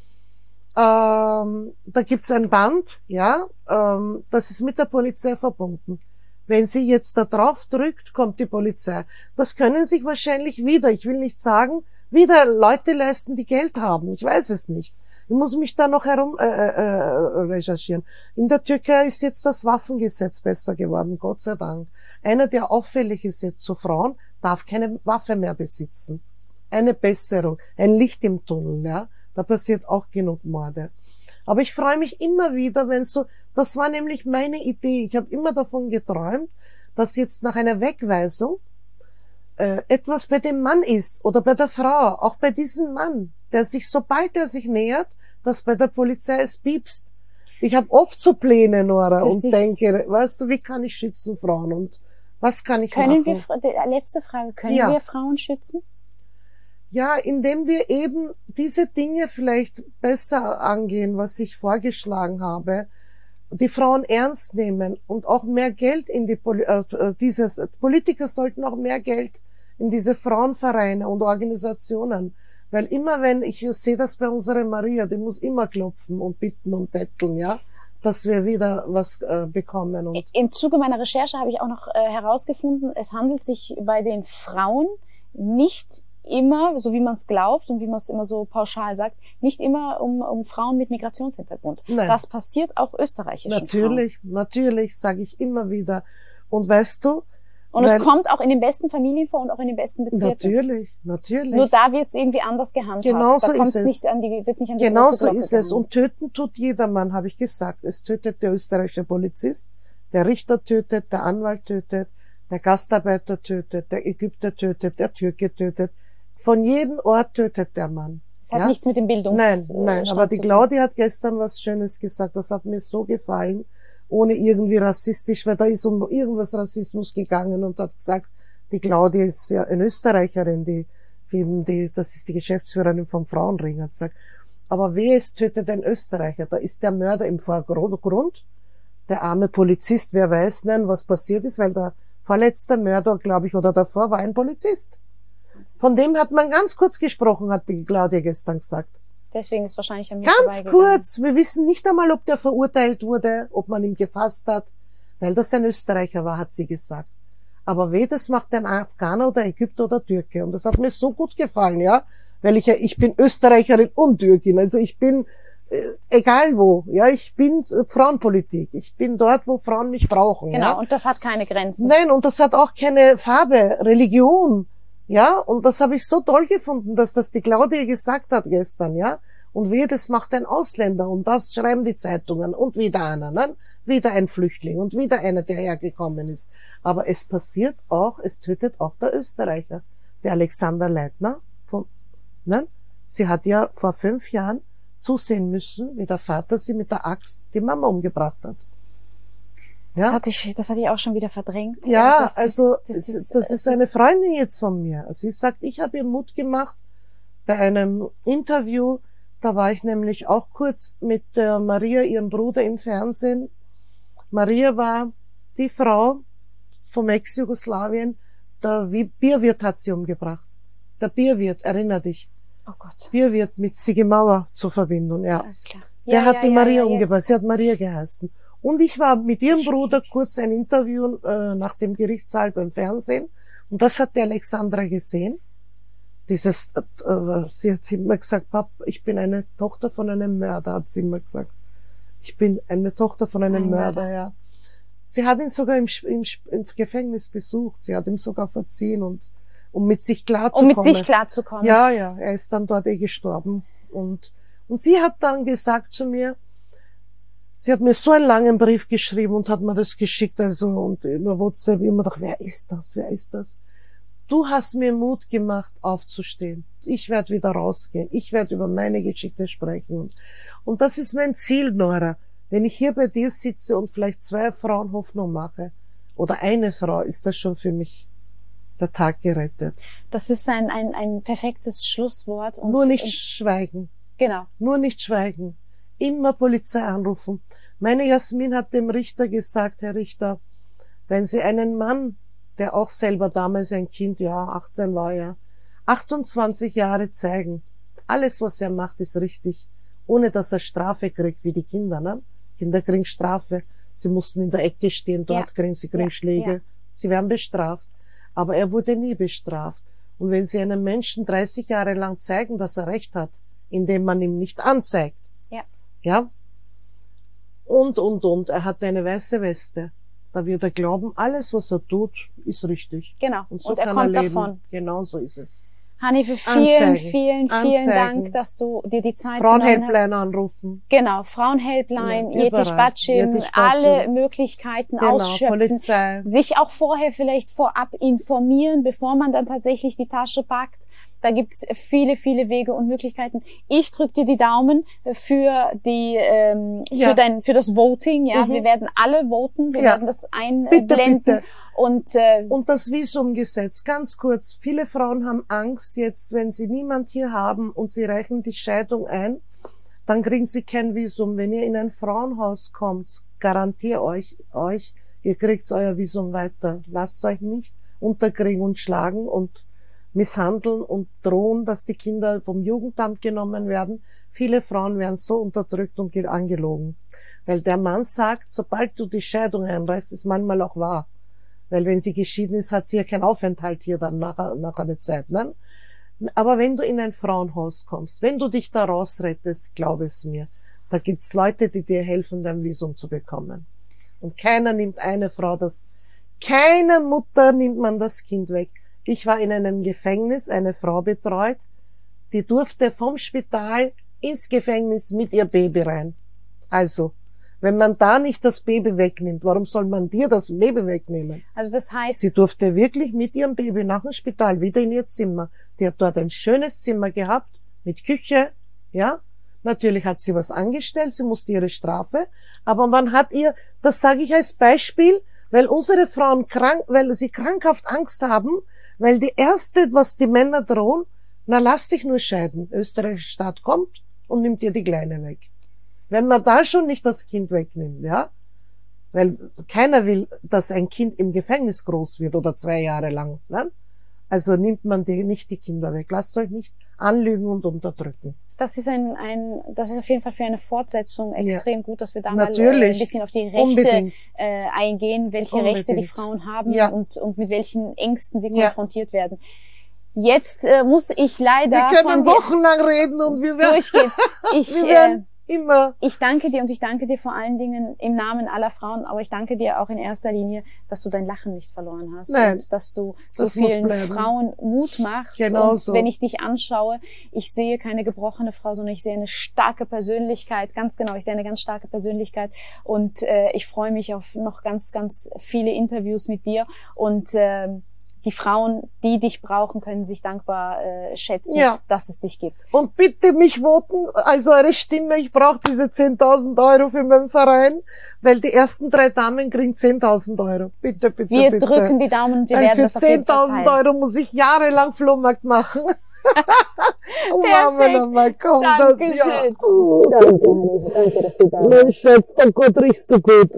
ähm, da gibt's ein Band, ja, ähm, das ist mit der Polizei verbunden. Wenn sie jetzt da drauf drückt, kommt die Polizei. Das können sich wahrscheinlich wieder, ich will nicht sagen, wieder Leute leisten, die Geld haben. Ich weiß es nicht. Ich muss mich da noch herum äh, äh, recherchieren. In der Türkei ist jetzt das Waffengesetz besser geworden, Gott sei Dank. Einer, der auffällig ist jetzt zu Frauen, darf keine Waffe mehr besitzen. Eine Besserung, ein Licht im Tunnel, ja. Da passiert auch genug Morde. Aber ich freue mich immer wieder, wenn so, das war nämlich meine Idee. Ich habe immer davon geträumt, dass jetzt nach einer Wegweisung äh, etwas bei dem Mann ist oder bei der Frau, auch bei diesem Mann, der sich, sobald er sich nähert, dass bei der Polizei es piepst. Ich habe oft so Pläne, Nora,
Das
und
ist-
denke, weißt du, wie kann ich schützen Frauen und was kann ich
Können
machen?
wir, Fra- die letzte Frage, können
Ja.
wir Frauen schützen?
Ja, indem wir eben diese Dinge vielleicht besser angehen, was ich vorgeschlagen habe, die Frauen ernst nehmen und auch mehr Geld in die Poli äh, dieses Politiker sollten auch mehr Geld in diese Frauenvereine und Organisationen, weil immer wenn ich sehe das bei unserer Maria, die muss immer klopfen und bitten und betteln, ja, dass wir wieder was äh, bekommen und
Im Zuge meiner Recherche habe ich auch noch äh, herausgefunden, es handelt sich bei den Frauen nicht immer, so wie man es glaubt und wie man es immer so pauschal sagt, nicht immer um, um Frauen mit Migrationshintergrund.
Nein.
Das passiert auch österreichischen Frauen.
natürlich, natürlich, sage ich immer wieder. Und weißt du,
Und
weil-
es kommt auch in den besten Familien vor und auch in den besten Bezirken.
natürlich, natürlich.
Nur da wird es irgendwie anders gehandhabt.
Genau
da
so
kommt's
ist es.
nicht an die, wird's nicht an die
Genau
große
so
Glocke
ist es.
gehangen.
Und töten tut jedermann, habe ich gesagt. Es tötet der österreichische Polizist, der Richter tötet, der Anwalt tötet, der Gastarbeiter tötet, der Ägypter tötet, der Türke tötet. Von jedem Ort tötet der Mann.
Es hat
ja?
nichts mit dem Bildungs
Nein,
äh,
nein,
Stand
aber die
zu tun.
Claudia hat gestern was Schönes gesagt, das hat mir so gefallen, ohne irgendwie rassistisch, weil da ist um irgendwas Rassismus gegangen und hat gesagt, die Claudia ist ja eine Österreicherin, die, die, die das ist die Geschäftsführerin vom Frauenring, hat gesagt, aber wer es tötet ein Österreicher, da ist der Mörder im Vorgrund, der arme Polizist, wer weiß denn, was passiert ist, weil der verletzte Mörder, glaube ich, oder davor war ein Polizist. Von dem hat man ganz kurz gesprochen, hat die Claudia gestern gesagt.
Deswegen ist wahrscheinlich an mir
Ganz
vorbeigegangen.
kurz, wir wissen nicht einmal, ob der verurteilt wurde, ob man ihn gefasst hat, weil das ein Österreicher war, hat sie gesagt. Aber weh, das macht ein Afghaner oder Ägypter oder Türke. Und das hat mir so gut gefallen, ja, weil ich ja, ich bin Österreicherin und Türkin, also ich bin, äh, egal wo, ja, ich bin äh, Frauenpolitik, ich bin dort, wo Frauen mich brauchen,
Genau,
ja.
und das hat keine Grenzen.
Nein, und das hat auch keine Farbe, Religion, ja, und das habe ich so toll gefunden, dass das die Claudia gesagt hat gestern, ja, und wehe, das macht ein Ausländer und das schreiben die Zeitungen und wieder einer, ne? Wieder ein Flüchtling und wieder einer, der hergekommen ist. Aber es passiert auch, es tötet auch der Österreicher, der Alexander Leitner, von, ne? Sie hat ja vor fünf Jahren zusehen müssen, wie der Vater sie mit der Axt die Mama umgebracht hat.
Das hatte ich, das hatte ich auch schon wieder verdrängt.
Ja,
das
also
ist, das ist,
das ist eine Freundin jetzt von mir. Sie sagt, ich habe ihr Mut gemacht bei einem Interview. Da war ich nämlich auch kurz mit der Maria, ihrem Bruder, im Fernsehen. Maria war die Frau vom Ex-Jugoslawien. Der Bierwirt hat sie umgebracht. Der Bierwirt, erinner dich.
Oh Gott.
Bierwirt mit Sigi Mauer zur Verbindung, ja.
Alles klar.
Der
Ja,
hat
ja,
die
ja,
Maria
ja, jetzt.
umgebracht. Sie hat Maria geheißen. Und ich war mit ihrem
Ich-
Bruder kurz ein Interview äh, nach dem Gerichtssaal beim Fernsehen. Und das hat die Alexandra gesehen. Dieses, äh, äh, sie hat immer gesagt, Pap, ich bin eine Tochter von einem Mörder, hat sie immer gesagt. Ich bin eine Tochter von einem
Ein
Mörder,
Mörder.
ja. Sie hat ihn sogar im, im, im Gefängnis besucht. Sie hat ihm sogar verziehen und um mit sich
Um
klarzukommen.
mit sich klarzukommen.
Ja, ja, er ist dann dort eh gestorben. Und, und sie hat dann gesagt zu mir, sie hat mir so einen langen Brief geschrieben und hat mir das geschickt, also, und über WhatsApp immer gedacht, wer ist das, wer ist das? Du hast mir Mut gemacht, aufzustehen. Ich werde wieder rausgehen. Ich werde über meine Geschichte sprechen. Und, und das ist mein Ziel, Nora. Wenn ich hier bei dir sitze und vielleicht zwei Frauen Hoffnung mache, oder eine Frau, ist das schon für mich der Tag gerettet.
Das ist ein, ein, ein perfektes Schlusswort. Und,
Nur nicht
und,
schweigen.
genau.
Nur nicht schweigen. Immer Polizei anrufen. Meine Jasmin hat dem Richter gesagt, Herr Richter, wenn Sie einen Mann, der auch selber damals ein Kind, ja, achtzehn war er, achtundzwanzig Jahre zeigen, alles, was er macht, ist richtig, ohne dass er Strafe kriegt, wie die Kinder, ne? Kinder kriegen Strafe. Sie mussten in der Ecke stehen, dort
Ja.
kriegen sie kriegen
Ja.
Schläge.
Ja.
Sie werden bestraft. Aber er wurde nie bestraft. Und wenn Sie einem Menschen dreißig Jahre lang zeigen, dass er Recht hat, indem man ihm nicht anzeigt.
Ja.
Ja. Und, und, und. Er hat eine weiße Weste. Da wird er glauben, alles, was er tut, ist richtig.
Genau.
Und, so
und er
kann
kommt
er leben.
davon.
Genau so ist es.
Hanife, vielen,
Anzeigen.
vielen, vielen
Anzeigen.
Dank, dass du dir die Zeit genommen hast.
Frauenhelpline anrufen.
Genau, Frauenhelpline,
Ja,
Yetish
überall.
Batschim,
Yetish
alle
Batschim.
Möglichkeiten
Genau,
ausschöpfen.
Polizei.
Sich auch vorher vielleicht vorab informieren, bevor man dann tatsächlich die Tasche packt. Da gibt's viele, viele Wege und Möglichkeiten. Ich drücke dir die Daumen für die ähm,
Ja.
für dein für das Voting. Ja,
Mhm.
wir werden alle voten. Wir
Ja.
werden das einblenden.
Bitte, bitte.
Und äh,
Und das Visumgesetz, ganz kurz. Viele Frauen haben Angst jetzt, wenn sie niemand hier haben und sie reichen die Scheidung ein, dann kriegen sie kein Visum. Wenn ihr in ein Frauenhaus kommt, garantiere euch, euch, ihr kriegt euer Visum weiter. Lasst euch nicht unterkriegen und schlagen und misshandeln und drohen, dass die Kinder vom Jugendamt genommen werden. Viele Frauen werden so unterdrückt und angelogen. Weil der Mann sagt, sobald du die Scheidung einreichst, ist manchmal auch wahr. Weil wenn sie geschieden ist, hat sie ja keinen Aufenthalt hier dann nach, nach einer Zeit. Ne? Aber wenn du in ein Frauenhaus kommst, wenn du dich da rausrettest, glaub es mir, da gibt's Leute, die dir helfen, dein Visum zu bekommen. Und keiner nimmt eine Frau das, keiner Mutter nimmt man das Kind weg. Ich war in einem Gefängnis, eine Frau betreut, die durfte vom Spital ins Gefängnis mit ihr Baby rein. Also, wenn man da nicht das Baby wegnimmt, warum soll man dir das Baby wegnehmen?
also das heißt,
Sie durfte wirklich mit ihrem Baby nach dem Spital wieder in ihr Zimmer. Die hat dort ein schönes Zimmer gehabt, mit Küche, ja. Natürlich hat sie was angestellt, sie musste ihre Strafe, aber man hat ihr, das sage ich als Beispiel, weil unsere Frauen krank, weil sie krankhaft Angst haben, weil die erste, was die Männer drohen, na lass dich nur scheiden. Österreichischer Staat kommt und nimmt dir die Kleine weg. Wenn man da schon nicht das Kind wegnimmt, ja, weil keiner will, dass ein Kind im Gefängnis groß wird oder zwei Jahre lang, ne? Also nimmt man die, nicht die Kinder weg. Lasst euch nicht anlügen und unterdrücken.
das ist ein, ein, das ist auf jeden Fall für eine Fortsetzung extrem gut, dass wir da mal äh,
Natürlich.
ein bisschen auf die Rechte
Unbedingt.
äh, eingehen, welche
Unbedingt.
Rechte die Frauen haben
Ja.
und, und mit welchen Ängsten sie
Ja.
konfrontiert werden. Jetzt äh, muss ich leider
Wir
von
können
dir
wochenlang reden und wir werden,
durchgehen. Ich,
wir
äh,
werden immer.
ich danke dir und ich danke dir vor allen Dingen im Namen aller Frauen, aber ich danke dir auch in erster Linie, dass du dein Lachen nicht verloren hast
Nein,
und dass du so
das muss
vielen
bleiben.
Frauen Mut machst.
Genau
und
so.
wenn ich dich anschaue, ich sehe keine gebrochene Frau, sondern ich sehe eine starke Persönlichkeit, ganz genau, ich sehe eine ganz starke Persönlichkeit und äh, ich freue mich auf noch ganz, ganz viele Interviews mit dir und äh, die Frauen, die dich brauchen, können sich dankbar äh, schätzen,
Ja.
dass es dich gibt.
Und bitte mich voten, also eure Stimme, ich brauche diese zehntausend Euro für meinen Verein, weil die ersten drei Damen kriegen zehntausend Euro. Bitte, bitte,
Wir
bitte.
drücken die Daumen und wir
Weil
werden
für
das auf jeden Fall
zehntausend
teilen.
Euro muss ich jahrelang Flohmarkt machen. Oh Mama,
Perfekt.
nochmal, komm, das ja.
Dankeschön.
Danke, Hannes, danke, dass du da bist. Mein Schatz, oh Gott, riechst du gut.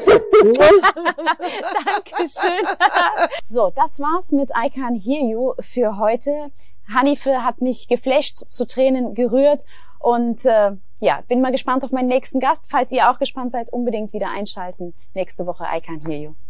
Dankeschön. So, das war's mit I Can Hear You für heute. Hanife hat mich geflasht, zu Tränen gerührt und äh, ja, bin mal gespannt auf meinen nächsten Gast. Falls ihr auch gespannt seid, unbedingt wieder einschalten. Nächste Woche I Can Hear You.